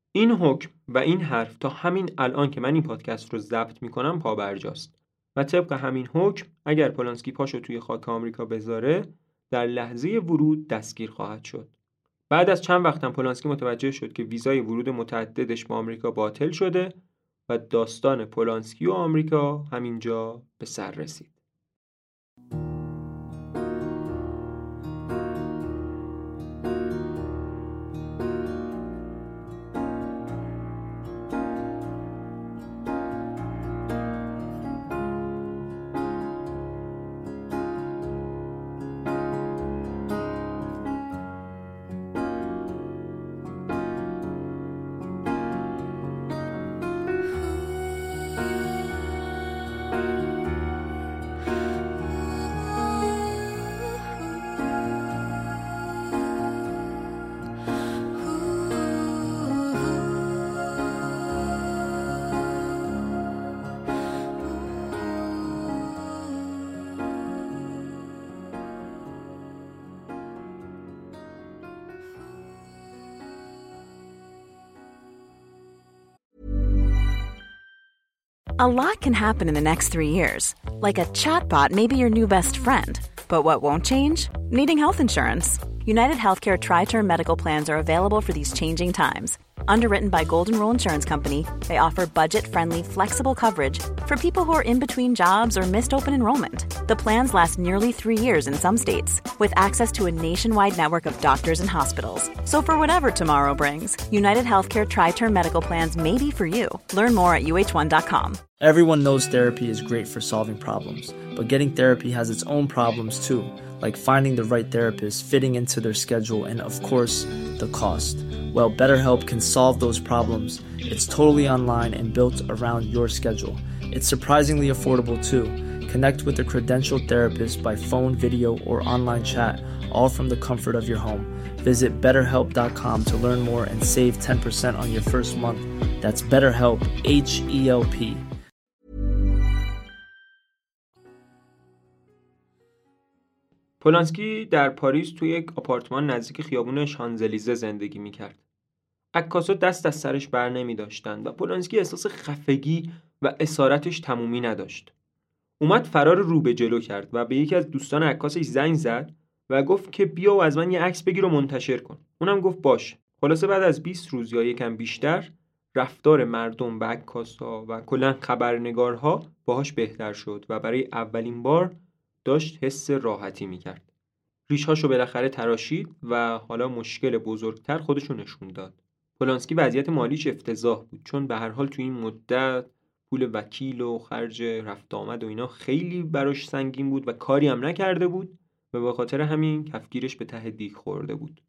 این حکم و این حرف تا همین الان که من این پادکست رو ضبط میکنم پابرجاست و طبق همین حکم اگر پولانسکی پاشو توی خاک آمریکا بذاره در لحظه ورود دستگیر خواهد شد. بعد از چند وقتم پولانسکی متوجه شد که ویزای ورود متعددش به آمریکا باطل شده و داستان پولانسکی و آمریکا همینجا به سر رسید. A lot can happen in the next three years. Like a chatbot may be your new best friend. But what won't change? Needing health insurance. United Healthcare Tri-Term Medical Plans are available for these changing times. Underwritten by Golden Rule Insurance Company, they offer budget-friendly, flexible coverage for people who are in between jobs or missed open enrollment. The plans last nearly three years in some states, with access to a nationwide network of doctors and hospitals. So for whatever tomorrow brings, United Healthcare Tri-Term Medical Plans may be for you. Learn more at U H one dot com. Everyone knows therapy is great for solving problems, but getting therapy has its own problems too, like finding the right therapist, fitting into their schedule, and of course, the cost. Well, BetterHelp can solve those problems. It's totally online and built around your schedule. It's surprisingly affordable too. Connect with a credentialed therapist by phone, video, or online chat, all from the comfort of your home. Visit better help dot com to learn more and save ten percent on your first month. That's BetterHelp, H E L P. پولانسکی در پاریس توی یک آپارتمان نزدیک خیابون شانزلیزه زندگی میکرد. عکاسا دست از سرش بر نمی داشتن و پولانسکی احساس خفگی و اسارتش تمومی نداشت. اومد فرار رو به جلو کرد و به یکی از دوستان عکاسش زنگ زد و گفت که بیا و از من یه عکس بگیر و منتشر کن. اونم گفت باش. خلاصه بعد از بیست روز یا یکم بیشتر رفتار مردم و عکاسا و کلاً خبرنگارها باهاش بهتر شد و برای اولین بار داشت حس راحتی میکرد. ریشهاشو بالاخره تراشید و حالا مشکل بزرگتر خودشو نشون داد. پولانسکی وضعیت مالیش افتضاح بود چون به هر حال توی این مدت پول وکیل و خرج رفت آمد و اینا خیلی براش سنگین بود و کاری هم نکرده بود و به خاطر همین کفگیرش به ته دیگ خورده بود.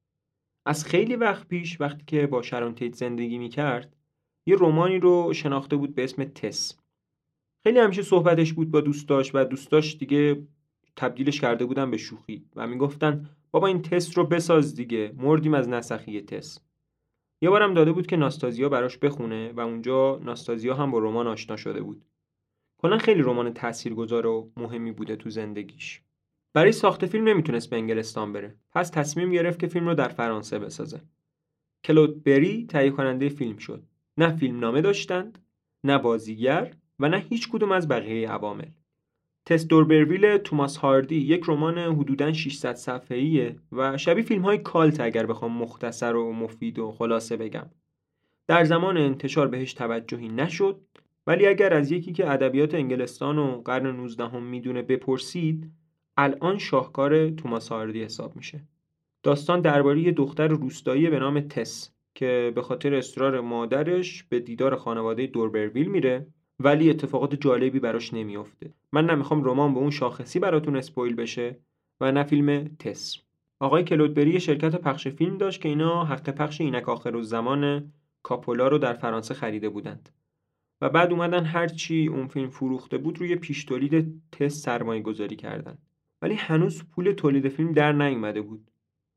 از خیلی وقت پیش وقتی که با شرون تیت زندگی میکرد یه رمانی رو شناخته بود به اسم تس. خیلی همیشه صحبتش بود با دوستاش و دوستاش دیگه تبدیلش کرده بودن به شوخی و میگفتن بابا این تس رو بساز دیگه، مردیم از نسخی تس. یه بارم داده بود که ناستازیا براش بخونه و اونجا ناستازیا هم با رمان آشنا شده بود. کلاً خیلی رمان تاثیرگذار و مهمی بوده تو زندگیش. برای ساخت فیلم نمیتونست به انگلستان بره. پس تصمیم گرفت که فیلم رو در فرانسه بسازه. کلود بری تهیه کننده فیلم شد. نه فیلمنامه داشتند، نه بازیگر و نه هیچ کدوم از بقیه عوامل. تس دوربرویل توماس هاردی یک رمان حدوداً ششصد صفحه‌ایه و شبیه فیلم‌های کالت اگر بخوام مختصر و مفید و خلاصه بگم. در زمان انتشار بهش توجهی نشد، ولی اگر از یکی که ادبیات انگلستان و قرن نوزدهم میدونه بپرسید، الان شاهکار توماس هاردی حساب میشه. داستان درباره یه دختر روستایی به نام تس که به خاطر اصرار مادرش به دیدار خانواده دوربرویل میره، ولی اتفاقات جالبی براش نمیافته. من نمیخوام رمان به اون شاخصی براتون اسپویل بشه و نه فیلم تس. آقای کلودبری شرکت پخش فیلم داشت که اینا حق پخش اینک آخرالزمان کاپولا رو در فرانسه خریده بودند و بعد اومدن هرچی اون فیلم فروخته بود روی پیش تولید تس سرمایه گذاری کردن، ولی هنوز پول تولید فیلم در نیامده بود.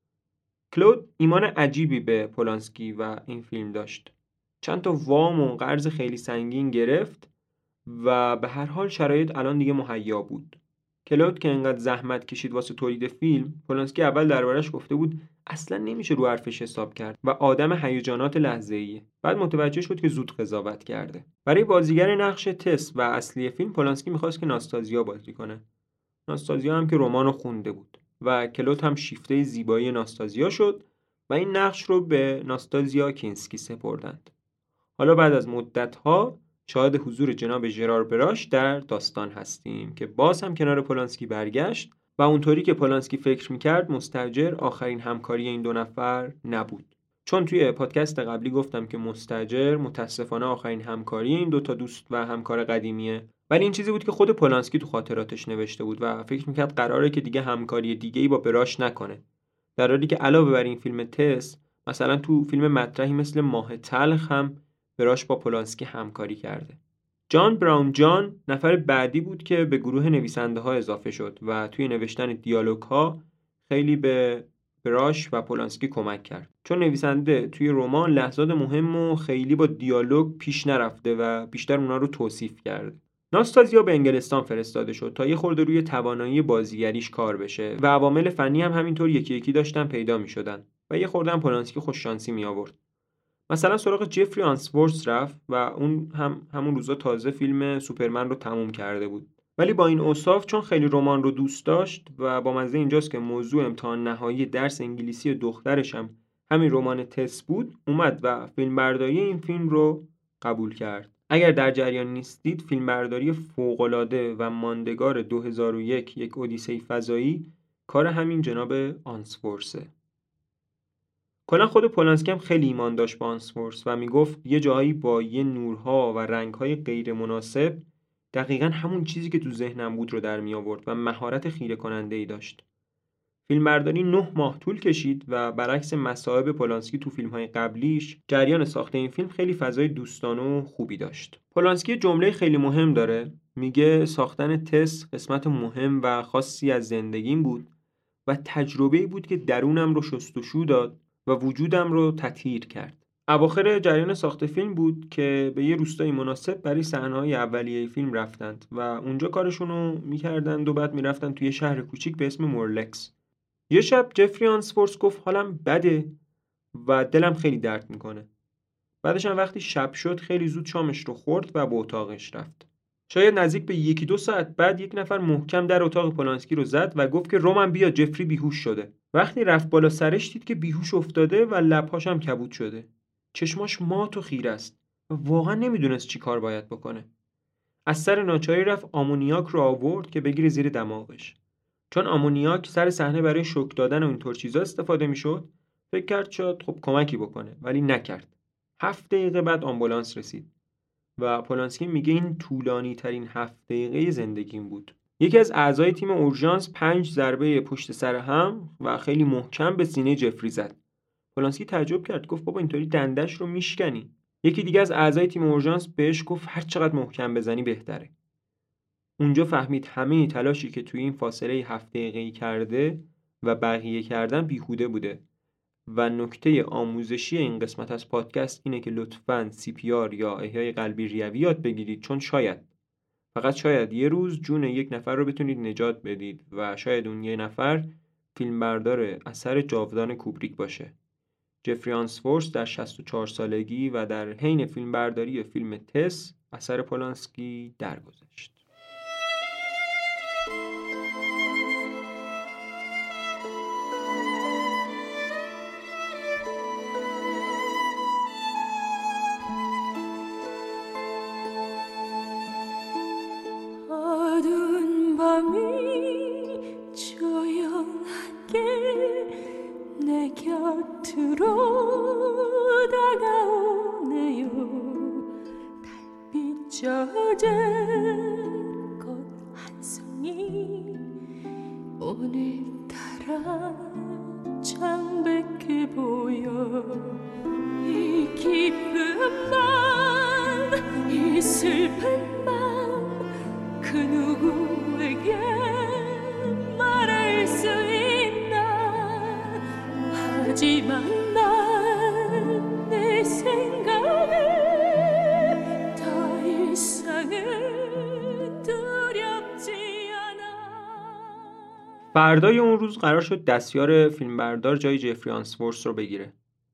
کلود ایمان عجیبی به پولانسکی و این فیلم داشت. چند تا وام و قرض خیلی سنگین گرفت و به هر حال شرایط الان دیگه مهیا بود کلود که انقدر زحمت کشید واسه تولید فیلم، پولانسکی اول دربارش گفته بود اصلا نمیشه رو حرفش حساب کرد و آدم هیجانات لحظه‌ایه. بعد متوجه شد که زود قضاوت کرده. برای بازیگر نقش تس و اصلی فیلم پولانسکی می‌خواست که ناستازیا بازی کنه. ناستازیا هم که رمانو خونده بود و کلود هم شیفته زیبایی ناستازیا شد و این نقش رو به ناستازیا کینسکی سپردند. حالا بعد از مدت‌ها شاهد حضور جناب ژرار براش در داستان هستیم که باز هم کنار پولانسکی برگشت و اونطوری که پولانسکی فکر میکرد مستاجر آخرین همکاری این دو نفر نبود. چون توی پادکست قبلی گفتم که مستاجر متاسفانه آخرین همکاری این دو تا دوست و همکار قدیمیه، ولی این چیزی بود که خود پولانسکی تو خاطراتش نوشته بود و فکر میکرد قراره که دیگه همکاری دیگه‌ای با براش نکنه. در حالی که علاوه بر این فیلم تس، مثلا تو فیلم مطرحی مثل ماه تلخ هم براش با پولانسکی همکاری کرده. جان براون جان نفر بعدی بود که به گروه نویسنده ها اضافه شد و توی نوشتن دیالوگ ها خیلی به براش و پولانسکی کمک کرد. چون نویسنده توی رمان لحظات مهم و خیلی با دیالوگ پیش نرفته و بیشتر اونا رو توصیف کرده. ناستازیا به انگلستان فرستاده شد تا یه خورده روی توانایی بازیگریش کار بشه و عوامل فنی هم همینطور یکی یکی داشتن پیدا می شدن و یه خورده هم پولانسکی خوش شانسی می آورد. مثلا سراغ جفری آنسورث رفت و اون هم همون روزا تازه فیلم سوپرمن رو تموم کرده بود. ولی با این اوصاف چون خیلی رمان رو دوست داشت و با مزه اینجاست که موضوع امتحان نهایی درس انگلیسی دخترش هم همین رمان تس بود، اومد و فیلمبرداری این فیلم رو قبول کرد. اگر در جریان نیستید، فیلمبرداری فوق‌العاده و ماندگار دو هزار و یک یک اودیسه فضایی کار همین جناب آنسورثه. کلا خود پولانسکی هم خیلی ایمان داشت به آنسورث و میگفت یه جایی با یه نورها و رنگهای غیر مناسب دقیقاً همون چیزی که تو ذهنم بود رو در می آورد و مهارت خیره کننده ای داشت. فیلمبرداری نه ماه طول کشید و برعکس مصائب پولانسکی تو فیلم‌های قبلیش، جریان ساخت این فیلم خیلی فضای دوستانه و خوبی داشت. پولانسکی جمله خیلی مهم داره، میگه ساختن تس قسمت مهم و خاصی از زندگیم بود و تجربه‌ای بود که درونم رو شستشو داد و وجودم رو تطهیر کرد. اواخر جریان ساخت فیلم بود که به یه روستای مناسب برای صحنه‌های اولیه فیلم رفتند و اونجا کارشون رو می‌کردند و بعد می‌رفتن توی شهر کوچیک به اسم مورلکس. یه شب جفری آنسورث گفت حالم بده و دلم خیلی درد میکنه. بعدش هم وقتی شب شد خیلی زود شامش رو خورد و به اتاقش رفت. شاید نزدیک به یکی دو ساعت بعد یک نفر محکم در اتاق پولانسکی رو زد و گفت که رومن بیا، جفری بیهوش شده. وقتی رفت بالا سرش دید که بیهوش افتاده و لب‌هاش هم کبود شده. چشماش مات و خیره است و واقعا نمیدونست چی کار باید بکنه. از سر ناچاری رفت آمونیاک رو آورد که بگیره زیر دماغش. چون آمونیاک سر صحنه برای شوک دادن و اینطور چیزا استفاده میشد، فکر کرد شاید خب کمکی بکنه، ولی نکرد. هفت دقیقه بعد آمبولانس رسید و پولانسکی میگه این طولانی ترین هفت دقیقه زندگیم بود. یکی از اعضای تیم اورژانس پنج ضربه پشت سر هم و خیلی محکم به سینه جفری زد. پولانسکی تعجب کرد، گفت بابا اینطوری دندش رو میشکنی. یکی دیگه از اعضای تیم اورژانس بهش گفت هر چقدر محکم بزنی بهتره. اونجا فهمید همه تلاشی که توی این فاصله هفت دقیقه‌ای کرده و بقیه کردن بیهوده بوده. و نکته آموزشی این قسمت از پادکست اینه که لطفاً سی پی آر یا احیای قلبی ریوی یاد بگیرید، چون شاید فقط شاید یه روز جون یک نفر رو بتونید نجات بدید و شاید اون یه نفر فیلمبردار اثر جاودان کوبریک باشه. جفری آنسورث در شصت و چهار سالگی و در حین فیلمبرداری فیلم تس اثر پولانسکی درگذشت. 오늘따라 창백해 보여 이 기쁜 맘, 이 슬픈 맘 그 누구에게 말할 수 있나. 하지만 난 내 생각에 더 이상은 두렵지 않아. فردای اون روز قرار شد دستیار فیلمبردار جای جفری آنسورث رو بگیره.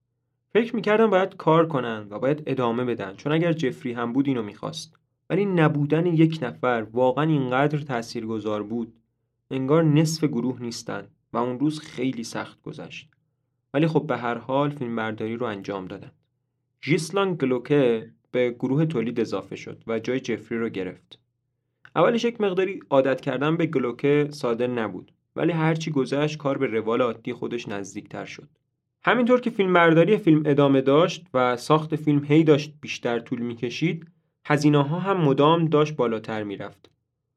فکر می‌کردن باید کار کنن و باید ادامه بدن، چون اگر جفری هم بود اینو می‌خواست. ولی نبودن یک نفر واقعا اینقدر تاثیرگذار بود. انگار نصف گروه نیستن و اون روز خیلی سخت گذشت. ولی خب به هر حال فیلمبرداری رو انجام دادن. ژیسلان گلوکه به گروه تولید اضافه شد و جای جفری رو گرفت. اولش یک مقداری عادت کردن به گلوکه ساده نبود، ولی هرچی گذشت کار به روال عادی خودش نزدیکتر شد. همینطور که فیلمبرداری فیلم ادامه داشت و ساخت فیلم هی داشت بیشتر طول می‌کشید، هزینه‌ها هم مدام داشت بالاتر می‌رفت.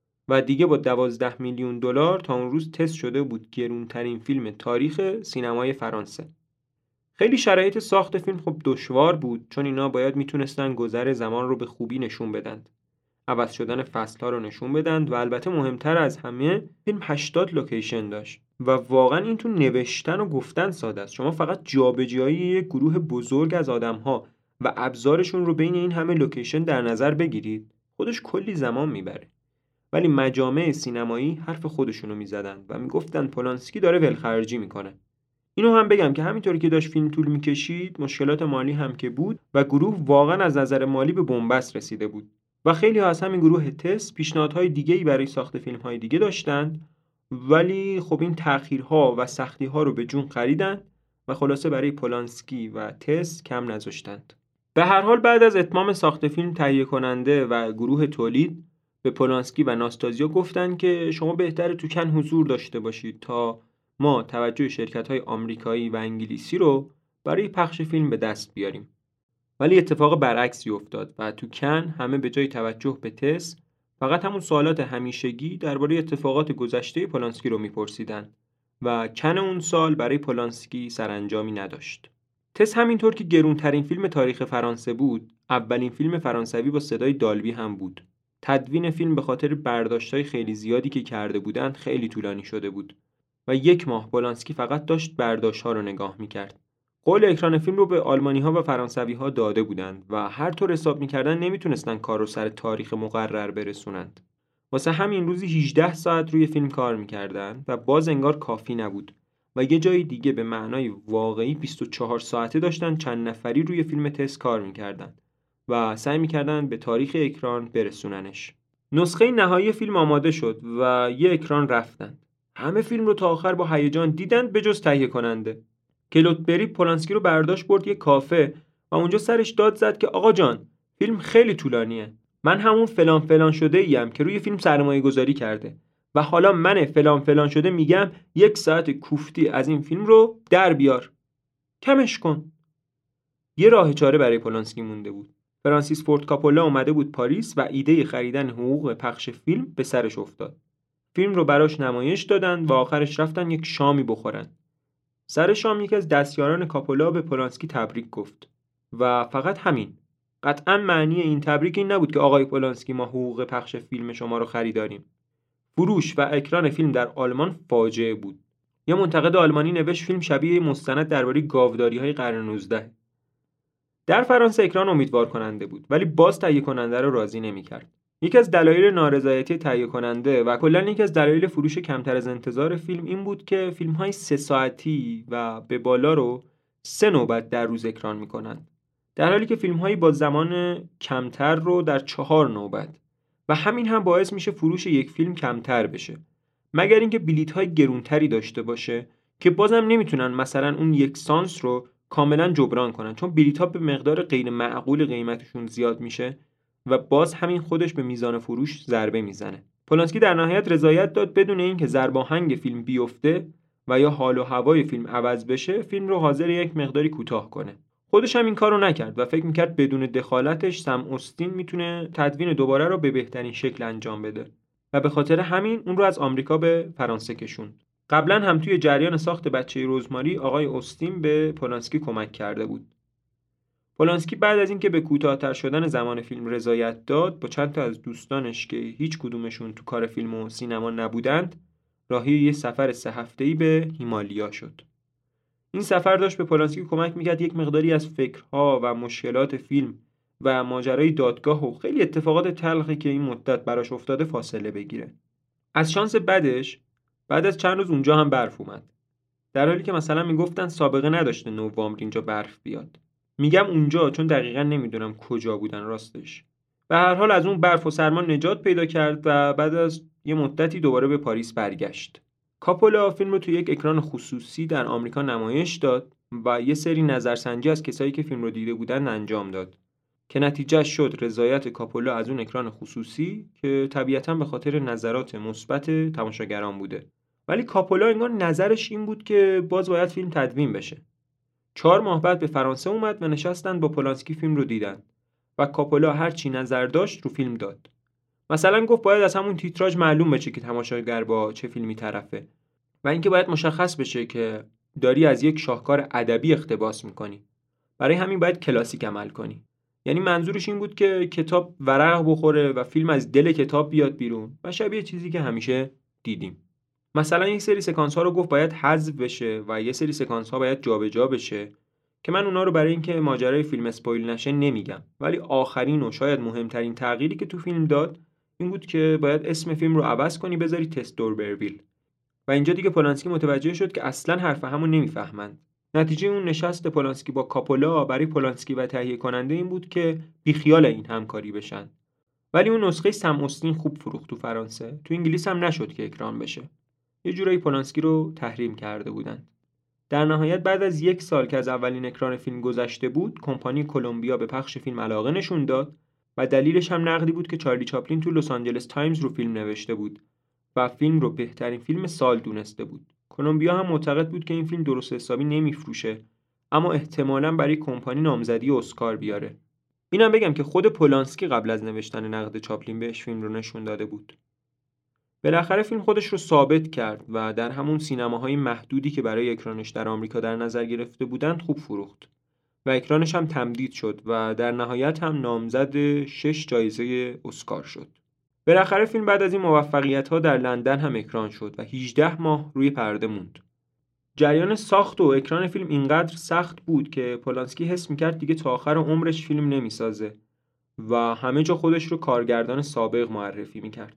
و دیگه با دوازده میلیون دلار تا اون روز تست شده بود گرونترین فیلم تاریخ سینمای فرانسه. خیلی شرایط ساخت فیلم خب دشوار بود، چون اینا باید میتونستن گذر زمان رو به خوبی نشون بدن. عوض شدن فصل‌ها رو نشون بدن و البته مهمتر از همه فیلم هشتاد لوکیشن داشت و واقعا این تو نوشتن و گفتن ساده است. شما فقط جابجایی یک گروه بزرگ از آدم‌ها و ابزارشون رو بین این همه لوکیشن در نظر بگیرید، خودش کلی زمان میبره. ولی مجامع سینمایی حرف خودشونو میزدن و میگفتن پولانسکی داره ولخرجی میکنه. اینو هم بگم که همینطوری که داشت فیلم طول میکشید، مشکلات مالی هم که بود و گروه واقعا از نظر مالی به بنبست رسیده بود و خیلی ها از همین گروه تست پیشنهادهای دیگه‌ای برای ساخت فیلم‌های دیگه داشتند، ولی خب این تأخیرها و سختی‌ها رو به جون خریدن و خلاصه برای پولانسکی و تست کم نذاشتند. به هر حال بعد از اتمام ساخت فیلم، تهیه کننده و گروه تولید به پولانسکی و ناستازیا گفتن که شما بهتره تو کن حضور داشته باشید تا ما توجه شرکت‌های آمریکایی و انگلیسی رو برای پخش فیلم به دست بیاریم. ولی اتفاق برعکسی افتاد و تو کن همه به جای توجه به تست فقط همون سوالات همیشگی درباره اتفاقات گذشته پولانسکی رو میپرسیدن و کن اون سال برای پولانسکی سرانجامی نداشت. تست همینطور که گرونترین فیلم تاریخ فرانسه بود، اولین فیلم فرانسوی با صدای دالبی هم بود. تدوین فیلم به خاطر برداشت‌های خیلی زیادی که کرده بودند خیلی طولانی شده بود و یک ماه پولانسکی فقط داشت برداشت‌ها رو نگاه می‌کرد. قول اکران فیلم رو به آلمانی‌ها و فرانسوی‌ها داده بودند و هر طور حساب می‌کردن نمیتونستن کار رو سر تاریخ مقرر برسونند. واسه همین روزی هجده ساعت روی فیلم کار می‌کردن و باز انگار کافی نبود و یه جای دیگه به معنای واقعی بیست و چهار ساعته داشتن چند نفری روی فیلم تست کار می‌کردن و سعی می‌کردن به تاریخ اکران برسوننش. نسخه نهایی فیلم آماده شد و یه اکران رفتن. همه فیلم رو تا آخر با هیجان دیدن به جز تهیه کننده. کلوت پولانسکی رو برداشت برد یه کافه و اونجا سرش داد زد که آقا جان، فیلم خیلی طولانیه. من همون فلان فلان شده ایم که روی فیلم سرمایه گذاری کرده و حالا من فلان فلان شده میگم یک ساعت کوفتی از این فیلم رو در بیار. کمش کن. یه راه چاره برای پولانسکی مونده بود. فرانسیس فورد کاپولا اومده بود پاریس و ایده خریدن حقوق پخش فیلم به سرش افتاد. فیلم رو براش نمایش دادن و آخرش رفتن یک شامی بخورن. سر شام یکی از دستیاران کاپولا به پولانسکی تبریک گفت و فقط همین. قطعاً معنی این تبریک این نبود که آقای پولانسکی ما حقوق پخش فیلم شما رو خریداریم. فروش و اکران فیلم در آلمان فاجعه بود. یه منتقد آلمانی نوشت فیلم شبیه مستند درباره گاوداری‌های قرن نوزدهم. در فرانسه اکران امیدوار کننده بود، ولی باز تهیه کننده رو راضی نمی‌کرد. یکی از دلایل نارضایتی تهیه کننده و کلاً یکی از دلایل فروش کمتر از انتظار فیلم این بود که فیلم‌های سه ساعتی و به بالا رو سه نوبت در روز اکران می‌کنن، در حالی که فیلم‌هایی با زمان کمتر رو در چهار نوبت، و همین هم باعث میشه فروش یک فیلم کمتر بشه، مگر اینکه بلیط‌های گرونتری داشته باشه که بازم نمیتونن مثلا اون یک سانس رو کاملا جبران کنن، چون بلیط‌ها به مقدار غیر معقول قیمتشون زیاد میشه و باز همین خودش به میزان فروش ضربه میزنه. پولانسکی در نهایت رضایت داد بدون اینکه ضرباهنگ فیلم بیفته و یا حال و هوای فیلم عوض بشه، فیلم رو حاضر یک مقداری کوتاه کنه. خودش هم این کارو نکرد و فکر میکرد بدون دخالتش سم اوستین میتونه تدوین دوباره رو به بهترین شکل انجام بده و به خاطر همین اون رو از آمریکا به فرانسه کشوند. قبلا هم توی جریان ساخت بچه رزماری آقای اوستین به پولانسکی کمک کرده بود. پولانسکی بعد از اینکه به کوتاه‌تر شدن زمان فیلم رضایت داد، با چند تا از دوستانش که هیچ کدومشون تو کار فیلم و سینما نبودند، راهی یه سفر سه هفته‌ای به هیمالیا شد. این سفر داشت به پولانسکی کمک می‌کرد یک مقداری از فکرها و مشکلات فیلم و ماجرای دادگاه و خیلی اتفاقات تلخی که این مدت براش افتاده فاصله بگیره. از شانس بدش بعد از چند روز اونجا هم برف اومد. در حالی که مثلا میگفتن سابقه نداشته نوامبر اینجا برف بیاد. میگم اونجا چون دقیقاً نمیدونم کجا بودن راستش. به هر حال از اون برف و سرما نجات پیدا کرد و بعد از یه مدتی دوباره به پاریس برگشت. کاپولا فیلم رو توی یک اکران خصوصی در آمریکا نمایش داد و یه سری نظرسنجی از کسایی که فیلم رو دیده بودن انجام داد که نتیجه شد رضایت کاپولا از اون اکران خصوصی که طبیعتاً به خاطر نظرات مثبت تماشاگران بوده. ولی کاپولا انگار نظرش این بود که باز باید فیلم تدوین بشه. چهار ماه بعد به فرانسه اومد و نشستن با پولانسکی فیلم رو دیدن و کاپولا هر چی نظر داشت رو فیلم داد. مثلا گفت باید از همون تیتراژ معلوم بشه که تماشاگر با چه فیلمی طرفه و اینکه باید مشخص بشه که داری از یک شاهکار ادبی اقتباس میکنی. برای همین باید کلاسیک عمل کنی. یعنی منظورش این بود که کتاب ورق بخوره و فیلم از دل کتاب بیاد بیرون و شبیه چیزی که همیشه دیدیم. مثلا یک سری سکانس ها رو گفت باید حذف بشه و یه سری سکانس ها باید جابجا بشه که من اونا رو برای اینکه ماجرای فیلم اسپویل نشه نمیگم. ولی آخرین و شاید مهمترین تغییری که تو فیلم داد این بود که باید اسم فیلم رو عوض کنی بذاری تست دوربرویل. و اینجا دیگه پولانسکی متوجه شد که اصلاً حرف همو نمیفهمن. نتیجه اون نشست پولانسکی با کاپولا برای پولانسکی و تهیه کننده این بود که بیخیال این همکاری بشن. ولی اون نسخه سم استین خوب فروخت تو فرانسه. تو انگلیس هم نشد که اکران بشه. یه جورایی پولانسکی رو تحریم کرده بودن. در نهایت بعد از یک سال که از اولین اکران فیلم گذشته بود، کمپانی کلمبیا به پخش فیلم علاقه نشون داد و دلیلش هم نقدی بود که چارلی چاپلین تو لس آنجلس تایمز رو فیلم نوشته بود و فیلم رو بهترین فیلم سال دونسته بود. کلمبیا هم معتقد بود که این فیلم درست حسابی نمیفروشه، اما احتمالاً برای کمپانی نامزدی اسکار بیاره. اینم بگم که خود پولانسکی قبل از نوشتن نقد چاپلین بهش فیلم رو نشون داده بود. بالاخره فیلم خودش رو ثابت کرد و در همون سینماهای محدودی که برای اکرانش در آمریکا در نظر گرفته بودند خوب فروخت و اکرانش هم تمدید شد و در نهایت هم نامزد شش جایزه اسکار شد. بالاخره فیلم بعد از این موفقیت‌ها در لندن هم اکران شد و هجده ماه روی پرده موند. جریان ساخت و اکران فیلم اینقدر سخت بود که پولانسکی حس می‌کرد دیگه تا آخر عمرش فیلم نمی‌سازه و همه جا خودش رو کارگردان سابق معرفی می‌کرد.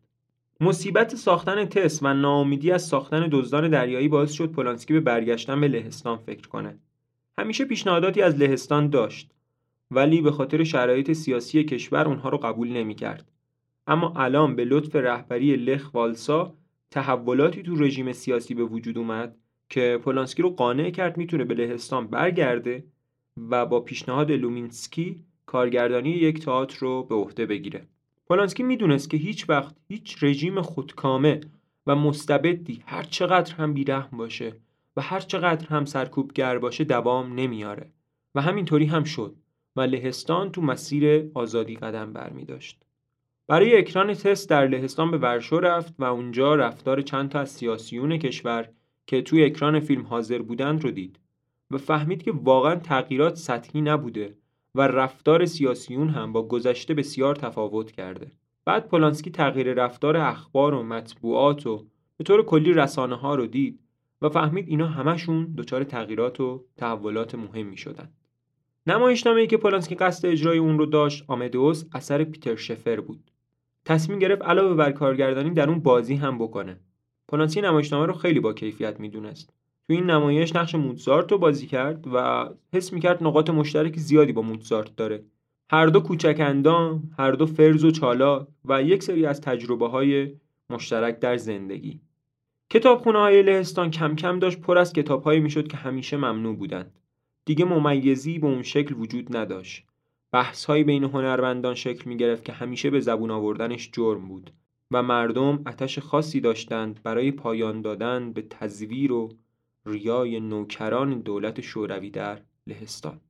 مصیبت ساختن تس و ناامیدی از ساختن دزدان دریایی باعث شد پولانسکی به برگشتن به لهستان فکر کنه. همیشه پیشنهاداتی از لهستان داشت ولی به خاطر شرایط سیاسی کشور اونها رو قبول نمی‌کرد. اما الان به لطف رهبری لخ والسا تحولاتی تو رژیم سیاسی به وجود اومد که پولانسکی رو قانع کرد میتونه به لهستان برگرده و با پیشنهاد لومینسکی کارگردانی یک تئاتر رو به عهده بگیره. پولانسکی میدونست که هیچ وقت هیچ رژیم خودکامه و مستبدی هر چقدر هم بیرحم باشه و هر چقدر هم سرکوبگر باشه دوام نمیاره و همینطوری هم شد و لهستان تو مسیر آزادی قدم برمی داشت. برای اکران تست در لهستان به ورشو رفت و اونجا رفتار چند تا از سیاسیون کشور که توی اکران فیلم حاضر بودند رو دید و فهمید که واقعا تغییرات سطحی نبوده و رفتار سیاسیون هم با گذشته بسیار تفاوت کرده. بعد پولانسکی تغییر رفتار اخبار و مطبوعات و به طور کلی رسانه ها رو دید و فهمید اینا همشون دچار تغییرات و تحولات مهمی شدن. نمایشنامه‌ای که پولانسکی قصد اجرای اون رو داشت، آمدئوس، اثر پیتر شفر بود. تصمیم گرفت علاوه بر کارگردانی در اون بازی هم بکنه. پولانسکی نمایشنامه رو خیلی با کیفیت میدونست. تو این نمایش نقش موزارت رو بازی کرد و حس میکرد نقاط مشترک زیادی با موزارت داره. هر دو کوچک اندام، هر دو فرز و چالاک و یک سری از تجربه‌های مشترک در زندگی. کتابخونه‌های لهستان کم کم داشت پر از کتاب‌هایی میشد که همیشه ممنوع بودند. دیگه ممیزی به اون شکل وجود نداشت. بحث‌هایی بین هنرمندان شکل می‌گرفت که همیشه به زبون آوردنش جرم بود و مردم آتش خاصی داشتند برای پایان دادن به تزویر و ریای نوکران دولت شوروی در لهستان.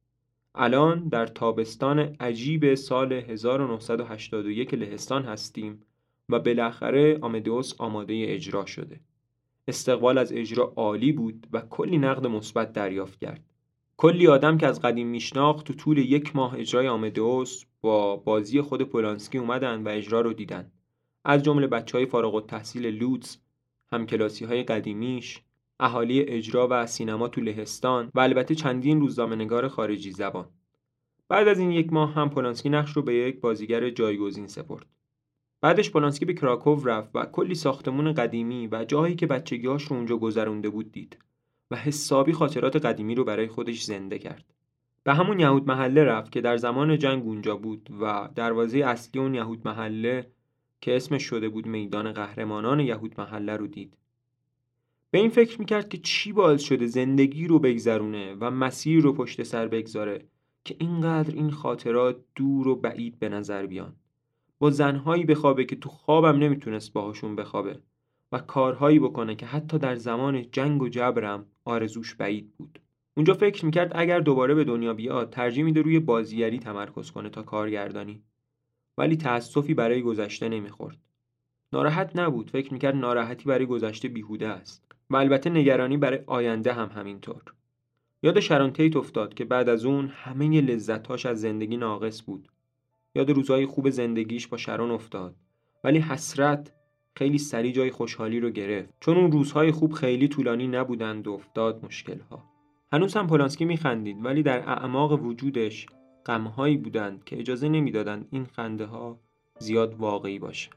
الان در تابستان عجیب سال هزار و نهصد و هشتاد و یک لهستان هستیم و بالاخره آمدئوس آماده اجرا شده. استقبال از اجرا عالی بود و کلی نقد مثبت دریافت کرد. کلی آدم که از قدیم میشناخت تو طول یک ماه اجرای آمدئوس با بازی خود پولانسکی اومدن و اجرا رو دیدن. از جمله بچهای فارغ التحصیل لودز، همکلاسی‌های قدیمیش، اهالی اجرا و سینما تو لهستان و البته چندین روزنامه‌نگار خارجی زبان. بعد از این یک ماه هم پولانسکی نقش رو به یک بازیگر جایگزین سپرد. بعدش پولانسکی به کراکوو رفت و کلی ساختمون قدیمی و جاهایی که بچگی‌هاش رو اونجا گذرونده بود دید و حسابی خاطرات قدیمی رو برای خودش زنده کرد. به همون یهود محله رفت که در زمان جنگ اونجا بود و دروازه اصلی اون یهود محله که اسمش شده بود میدان قهرمانان یهود محله رو دید. به این فکر میکرد که چی باعث شده زندگی رو بگذرونه و مسیر رو پشت سر بگذاره که اینقدر این خاطرات دور و بعید به نظر بیان. با زنهایی بخوابه که تو خوابم نمیتونست باهاشون بخوابه و کارهایی بکنه که حتی در زمان جنگ و جبرم آرزوش بعید بود. اونجا فکر میکرد اگر دوباره به دنیا بیاد ترجیح میده روی بازیگری تمرکز کنه تا کارگردانی، ولی تأسفی برای گذشته نمیخورد. ناراحت نبود، فکر میکرد ناراحتی برای گذشته بیهوده است و البته نگرانی برای آینده هم همینطور. یاد شرون تیت افتاد که بعد از اون همه لذتاش از زندگی ناقص بود. یاد روزهای خوب زندگیش با شرون افتاد، ولی حسرت خیلی سریع جای خوشحالی رو گرفت، چون اون روزهای خوب خیلی طولانی نبودند و افتاد مشکل‌ها. هنوز هم پولانسکی میخندید، ولی در اعماق وجودش غم‌هایی بودند که اجازه نمیدادند این خنده‌ها زیاد واقعی باشه.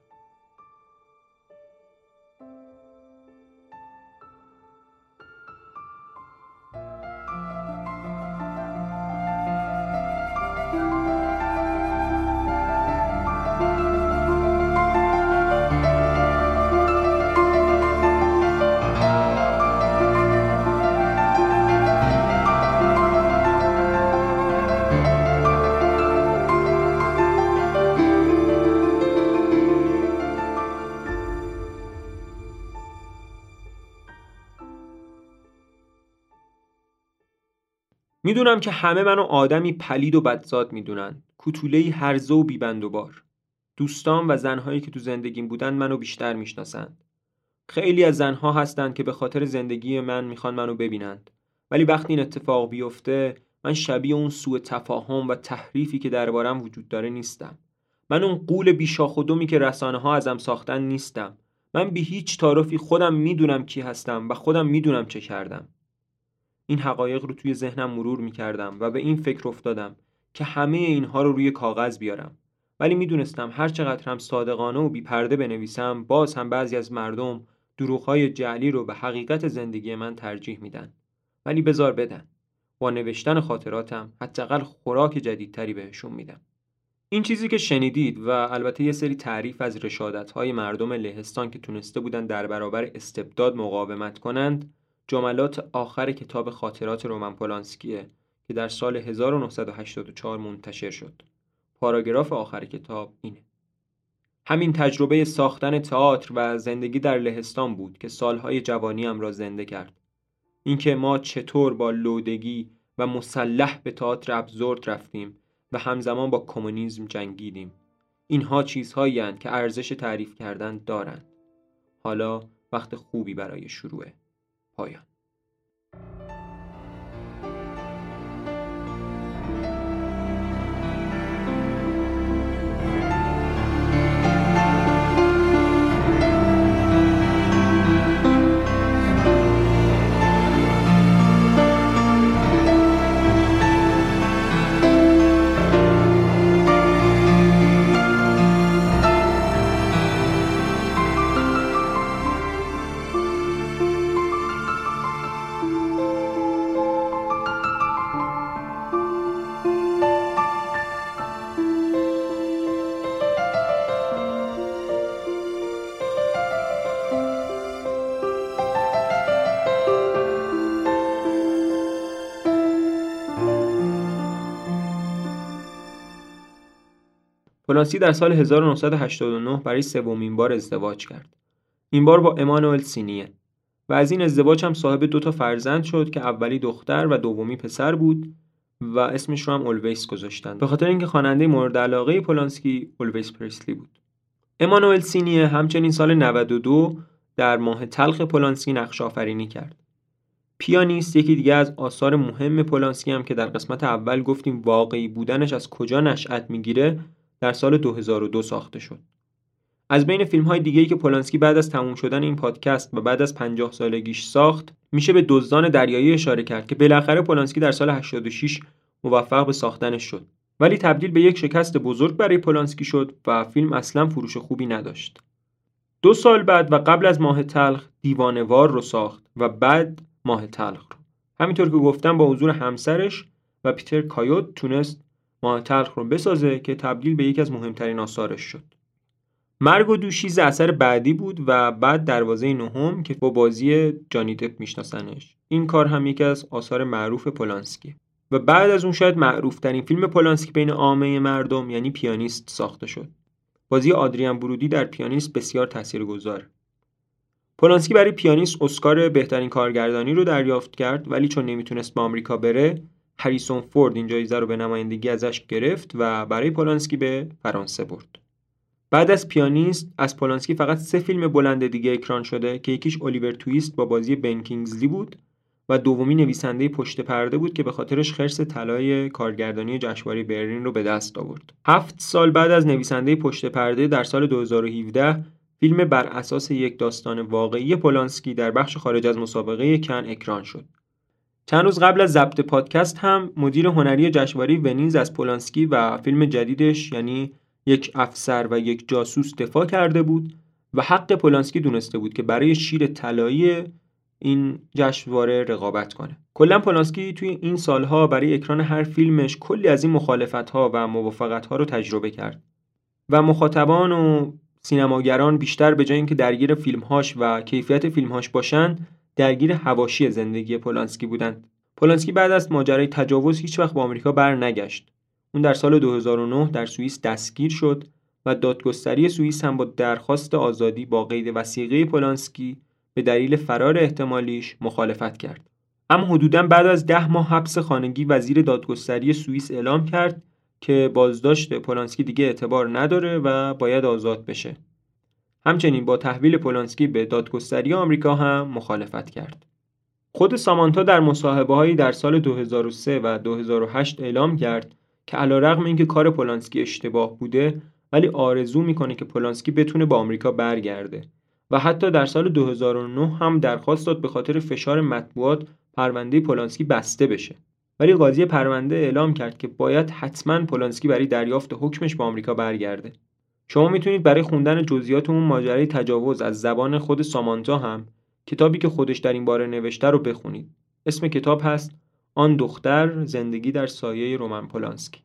میدونم که همه منو آدمی پلید و بدزاد میدونن، کوتوله‌ای هرزه و بیبند و بار. دوستان و زنهایی که تو زندگیم بودن منو بیشتر میشناسن. خیلی از زنها هستن که به خاطر زندگی من میخوان منو ببینند، ولی وقتی این اتفاق بیفته من شبیه اون سوء تفاهم و تحریفی که دربارم وجود داره نیستم. من اون غول بیشاخ و دمی که رسانه ها ازم ساختن نیستم. من بی هیچ تعارفی خودم میدونم کی هستم و خودم میدونم چه کردم. این حقایق رو توی ذهنم مرور می‌کردم و به این فکر افتادم که همه اینها رو روی کاغذ بیارم، ولی میدونستم هر چقدر هم صادقانه و بی‌پرده بنویسم باز هم بعضی از مردم دروغ‌های جعلی رو به حقیقت زندگی من ترجیح میدن. ولی بذار بدن، با نوشتن خاطراتم حداقل خوراک جدیدتری بهشون میدم. این چیزی که شنیدید و البته یه سری تعریف از رشادت‌های مردم لهستان که تونسته بودن در برابر استبداد مقاومت کنند، جملات آخر کتاب خاطرات رومن پولانسکیه که در سال هزار و نهصد و هشتاد و چهار منتشر شد. پاراگراف آخر کتاب اینه: همین تجربه ساختن تئاتر و زندگی در لهستان بود که سالهای جوانیم را زنده کرد. اینکه ما چطور با لودگی و مسلح به تئاتر ابزورد رفتیم و همزمان با کمونیسم جنگیدیم. اینها چیزهایی هستند که ارزش تعریف کردن دارند. حالا وقت خوبی برای شروعه. پایان. پولانسکی در سال هزار و نهصد و هشتاد و نه برای سومین بار ازدواج کرد. این بار با امانوئل سینیه و از این ازدواج هم صاحب دو تا فرزند شد که اولی دختر و دومی پسر بود و اسمش رو هم اولویس گذاشتن به خاطر اینکه خواننده مورد علاقه پولانسکی اولویس پرسلی بود. امانوئل سینیه همچنین سال نود و دو در ماه تلخ پولانسکی نقش آفرینی کرد. پیانیست یکی دیگه از آثار مهم پولانسکی هم که در قسمت اول گفتیم واقعی بودنش از کجا نشأت میگیره در سال دو هزار و دو ساخته شد. از بین فیلم‌های دیگه‌ای که پولانسکی بعد از تموم شدن این پادکست و بعد از پنجاه سالگیش ساخت، میشه به دزدان دریایی اشاره کرد که بالاخره پولانسکی در سال هشتاد و شش موفق به ساختنش شد. ولی تبدیل به یک شکست بزرگ برای پولانسکی شد و فیلم اصلا فروش خوبی نداشت. دو سال بعد و قبل از ماه تلخ دیوانه‌وار رو ساخت و بعد ماه تلخ رو. همینطور که گفتم با حضور همسرش و پیتر کایوت تونست ماه تلخ رو بسازه که تبدیل به یکی از مهمترین آثارش شد. مرگ و دوشیز اثر بعدی بود و بعد دروازه نهم که با بازی جانی دپ میشناسنش. این کار هم یکی از آثار معروف پولانسکی و بعد از اون شاید معروف ترین فیلم پولانسکی بین عامه مردم یعنی پیانیست ساخته شد. بازی آدریان برودی در پیانیست بسیار تاثیرگذار. پولانسکی برای پیانیست اسکار بهترین کارگردانی رو دریافت کرد، ولی چون نمیتونست به آمریکا بره، هریسون فورد این جایزه رو به نمایندگی ازش گرفت و برای پولانسکی به فرانسه برد. بعد از پیانیست از پولانسکی فقط سه فیلم بلند دیگه اکران شده که یکیش الیور تویست با بازی بن کینگزلی بود و دومی نویسنده پشت پرده بود که به خاطرش خرس طلای کارگردانی جشنواره برلین رو به دست آورد. هفت سال بعد از نویسنده پشت پرده در سال دو هزار و هفده فیلم بر اساس یک داستان واقعی پولانسکی در بخش خارج از مسابقه کن اکران شد. چند روز قبل از ضبط پادکست هم مدیر هنری جشنواره ونیز از پولانسکی و فیلم جدیدش یعنی یک افسر و یک جاسوس دفاع کرده بود و حق پولانسکی دونسته بود که برای شیر طلایی این جشنواره رقابت کنه. کلا پولانسکی توی این سالها برای اکران هر فیلمش کلی از این مخالفت‌ها و موافقت‌ها رو تجربه کرد و مخاطبان و سینماگران بیشتر به جای اینکه درگیر فیلم‌هاش و کیفیت فیلم‌هاش باشن، درگیر حواشی زندگی پولانسکی بودند. پولانسکی بعد از ماجرای تجاوز هیچ وقت به آمریکا برنگشت. اون در سال دو هزار و نه در سوئیس دستگیر شد و دادگستری سوئیس هم با درخواست آزادی با قید وثیقه پولانسکی به دلیل فرار احتمالیش مخالفت کرد. اما حدوداً بعد از ده ماه حبس خانگی وزیر دادگستری سوئیس اعلام کرد که بازداشت پولانسکی دیگه اعتبار نداره و باید آزاد بشه. همچنین با تحویل پولانسکی به دادگستری آمریکا هم مخالفت کرد. خود سامانتا در مصاحبه‌هایی در سال دو هزار و سه و دو هزار و هشت اعلام کرد که علیرغم اینکه کار پولانسکی اشتباه بوده ولی آرزو میکنه که پولانسکی بتونه با آمریکا برگرده و حتی در سال دو هزار و نه هم درخواست داد به خاطر فشار مطبوعات پرونده پولانسکی بسته بشه. ولی قاضی پرونده اعلام کرد که باید حتما پولانسکی برای دریافت حکمش به آمریکا برگرده. شما میتونید برای خوندن جزئیات اون ماجرای تجاوز از زبان خود سامانتا هم کتابی که خودش در این باره نوشته رو بخونید. اسم کتاب هست آن دختر، زندگی در سایه رمان پولانسکی.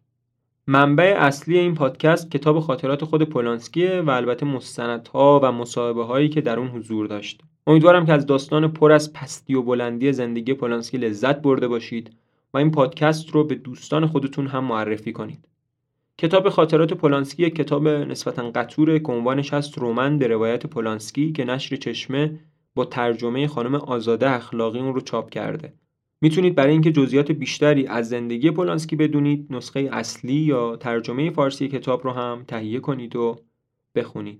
منبع اصلی این پادکست کتاب خاطرات خود پولانسکیه و البته مستندها و مصاحبه‌هایی که در اون حضور داشت. امیدوارم که از داستان پر از پستی و بلندی زندگی پولانسکی لذت برده باشید و این پادکست رو به دوستان خودتون هم معرفی کنید. کتاب خاطرات پولانسکی یک کتاب نسبتاً قطوره که عنوانش هست رمان به روایت پولانسکی که نشر چشمه با ترجمه خانم آزاده اخلاقی اون رو چاپ کرده. میتونید برای اینکه جزئیات بیشتری از زندگی پولانسکی بدونید نسخه اصلی یا ترجمه فارسی کتاب رو هم تهیه کنید و بخونید.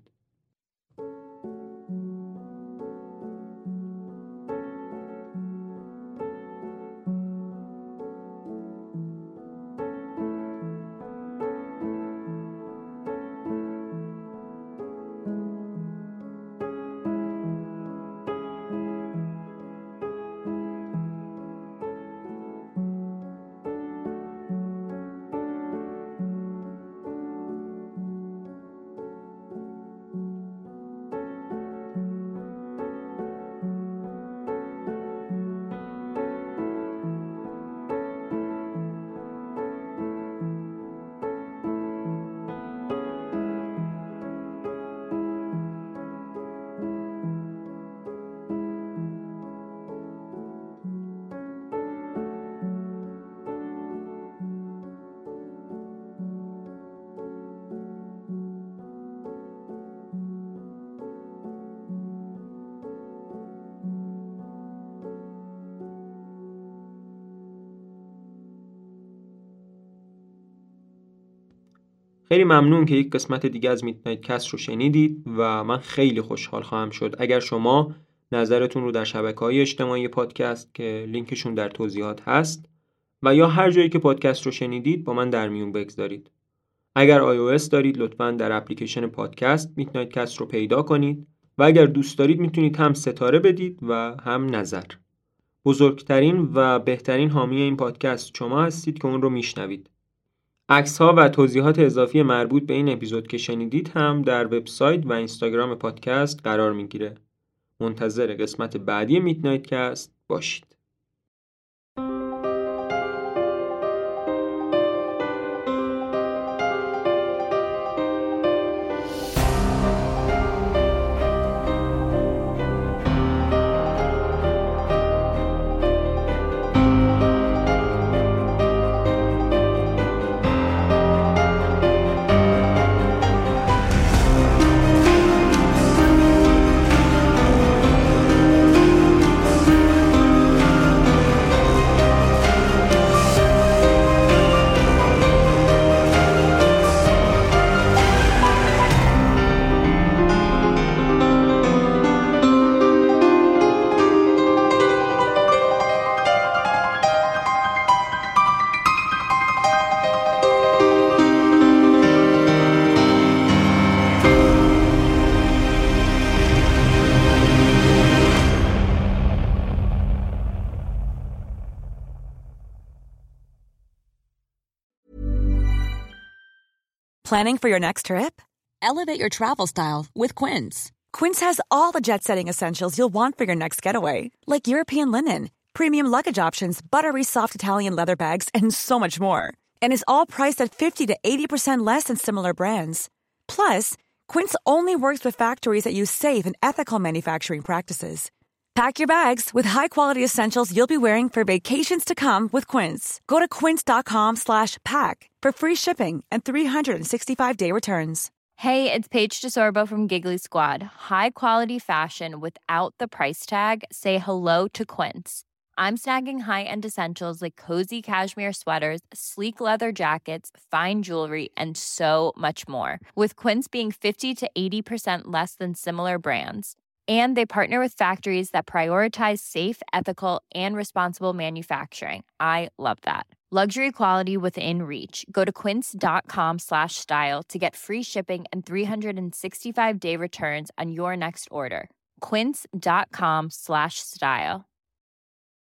خیلی ممنون که یک قسمت دیگه از میدنایت کست رو شنیدید و من خیلی خوشحال خواهم شد اگر شما نظرتون رو در شبکه‌های اجتماعی پادکست که لینکشون در توضیحات هست و یا هر جایی که پادکست رو شنیدید با من در میون بگذارید. اگر آی او اس دارید لطفاً در اپلیکیشن پادکست میدنایت کست رو پیدا کنید و اگر دوست دارید میتونید هم ستاره بدید و هم نظر. بزرگترین و بهترین حامی این پادکست شما هستید که اون رو میشنوید. عکس‌ها و توضیحات اضافی مربوط به این اپیزود که شنیدید هم در وبسایت و اینستاگرام پادکست قرار میگیره. منتظر قسمت بعدی میدنایت کست باشید. Planning for your next trip? Elevate your travel style with Quince. Quince has all the jet-setting essentials you'll want for your next getaway, like European linen, premium luggage options, buttery soft Italian leather bags, and so much more. And is all priced at fifty to eighty percent less than similar brands. Plus, Quince only works with factories that use safe and ethical manufacturing practices. Pack your bags with high-quality essentials you'll be wearing for vacations to come with Quince. Go to quince.com slash pack for free shipping and three sixty-five day returns. Hey, it's Paige DeSorbo from Giggly Squad. High quality fashion without the price tag. Say hello to Quince. I'm snagging high-end essentials like cozy cashmere sweaters, sleek leather jackets, fine jewelry, and so much more. With Quince being fifty to eighty percent less than similar brands. And they partner with factories that prioritize safe, ethical, and responsible manufacturing. I love that. Luxury quality within reach. Go to quince.com slash style to get free shipping and three sixty-five day returns on your next order. Quince.com slash style.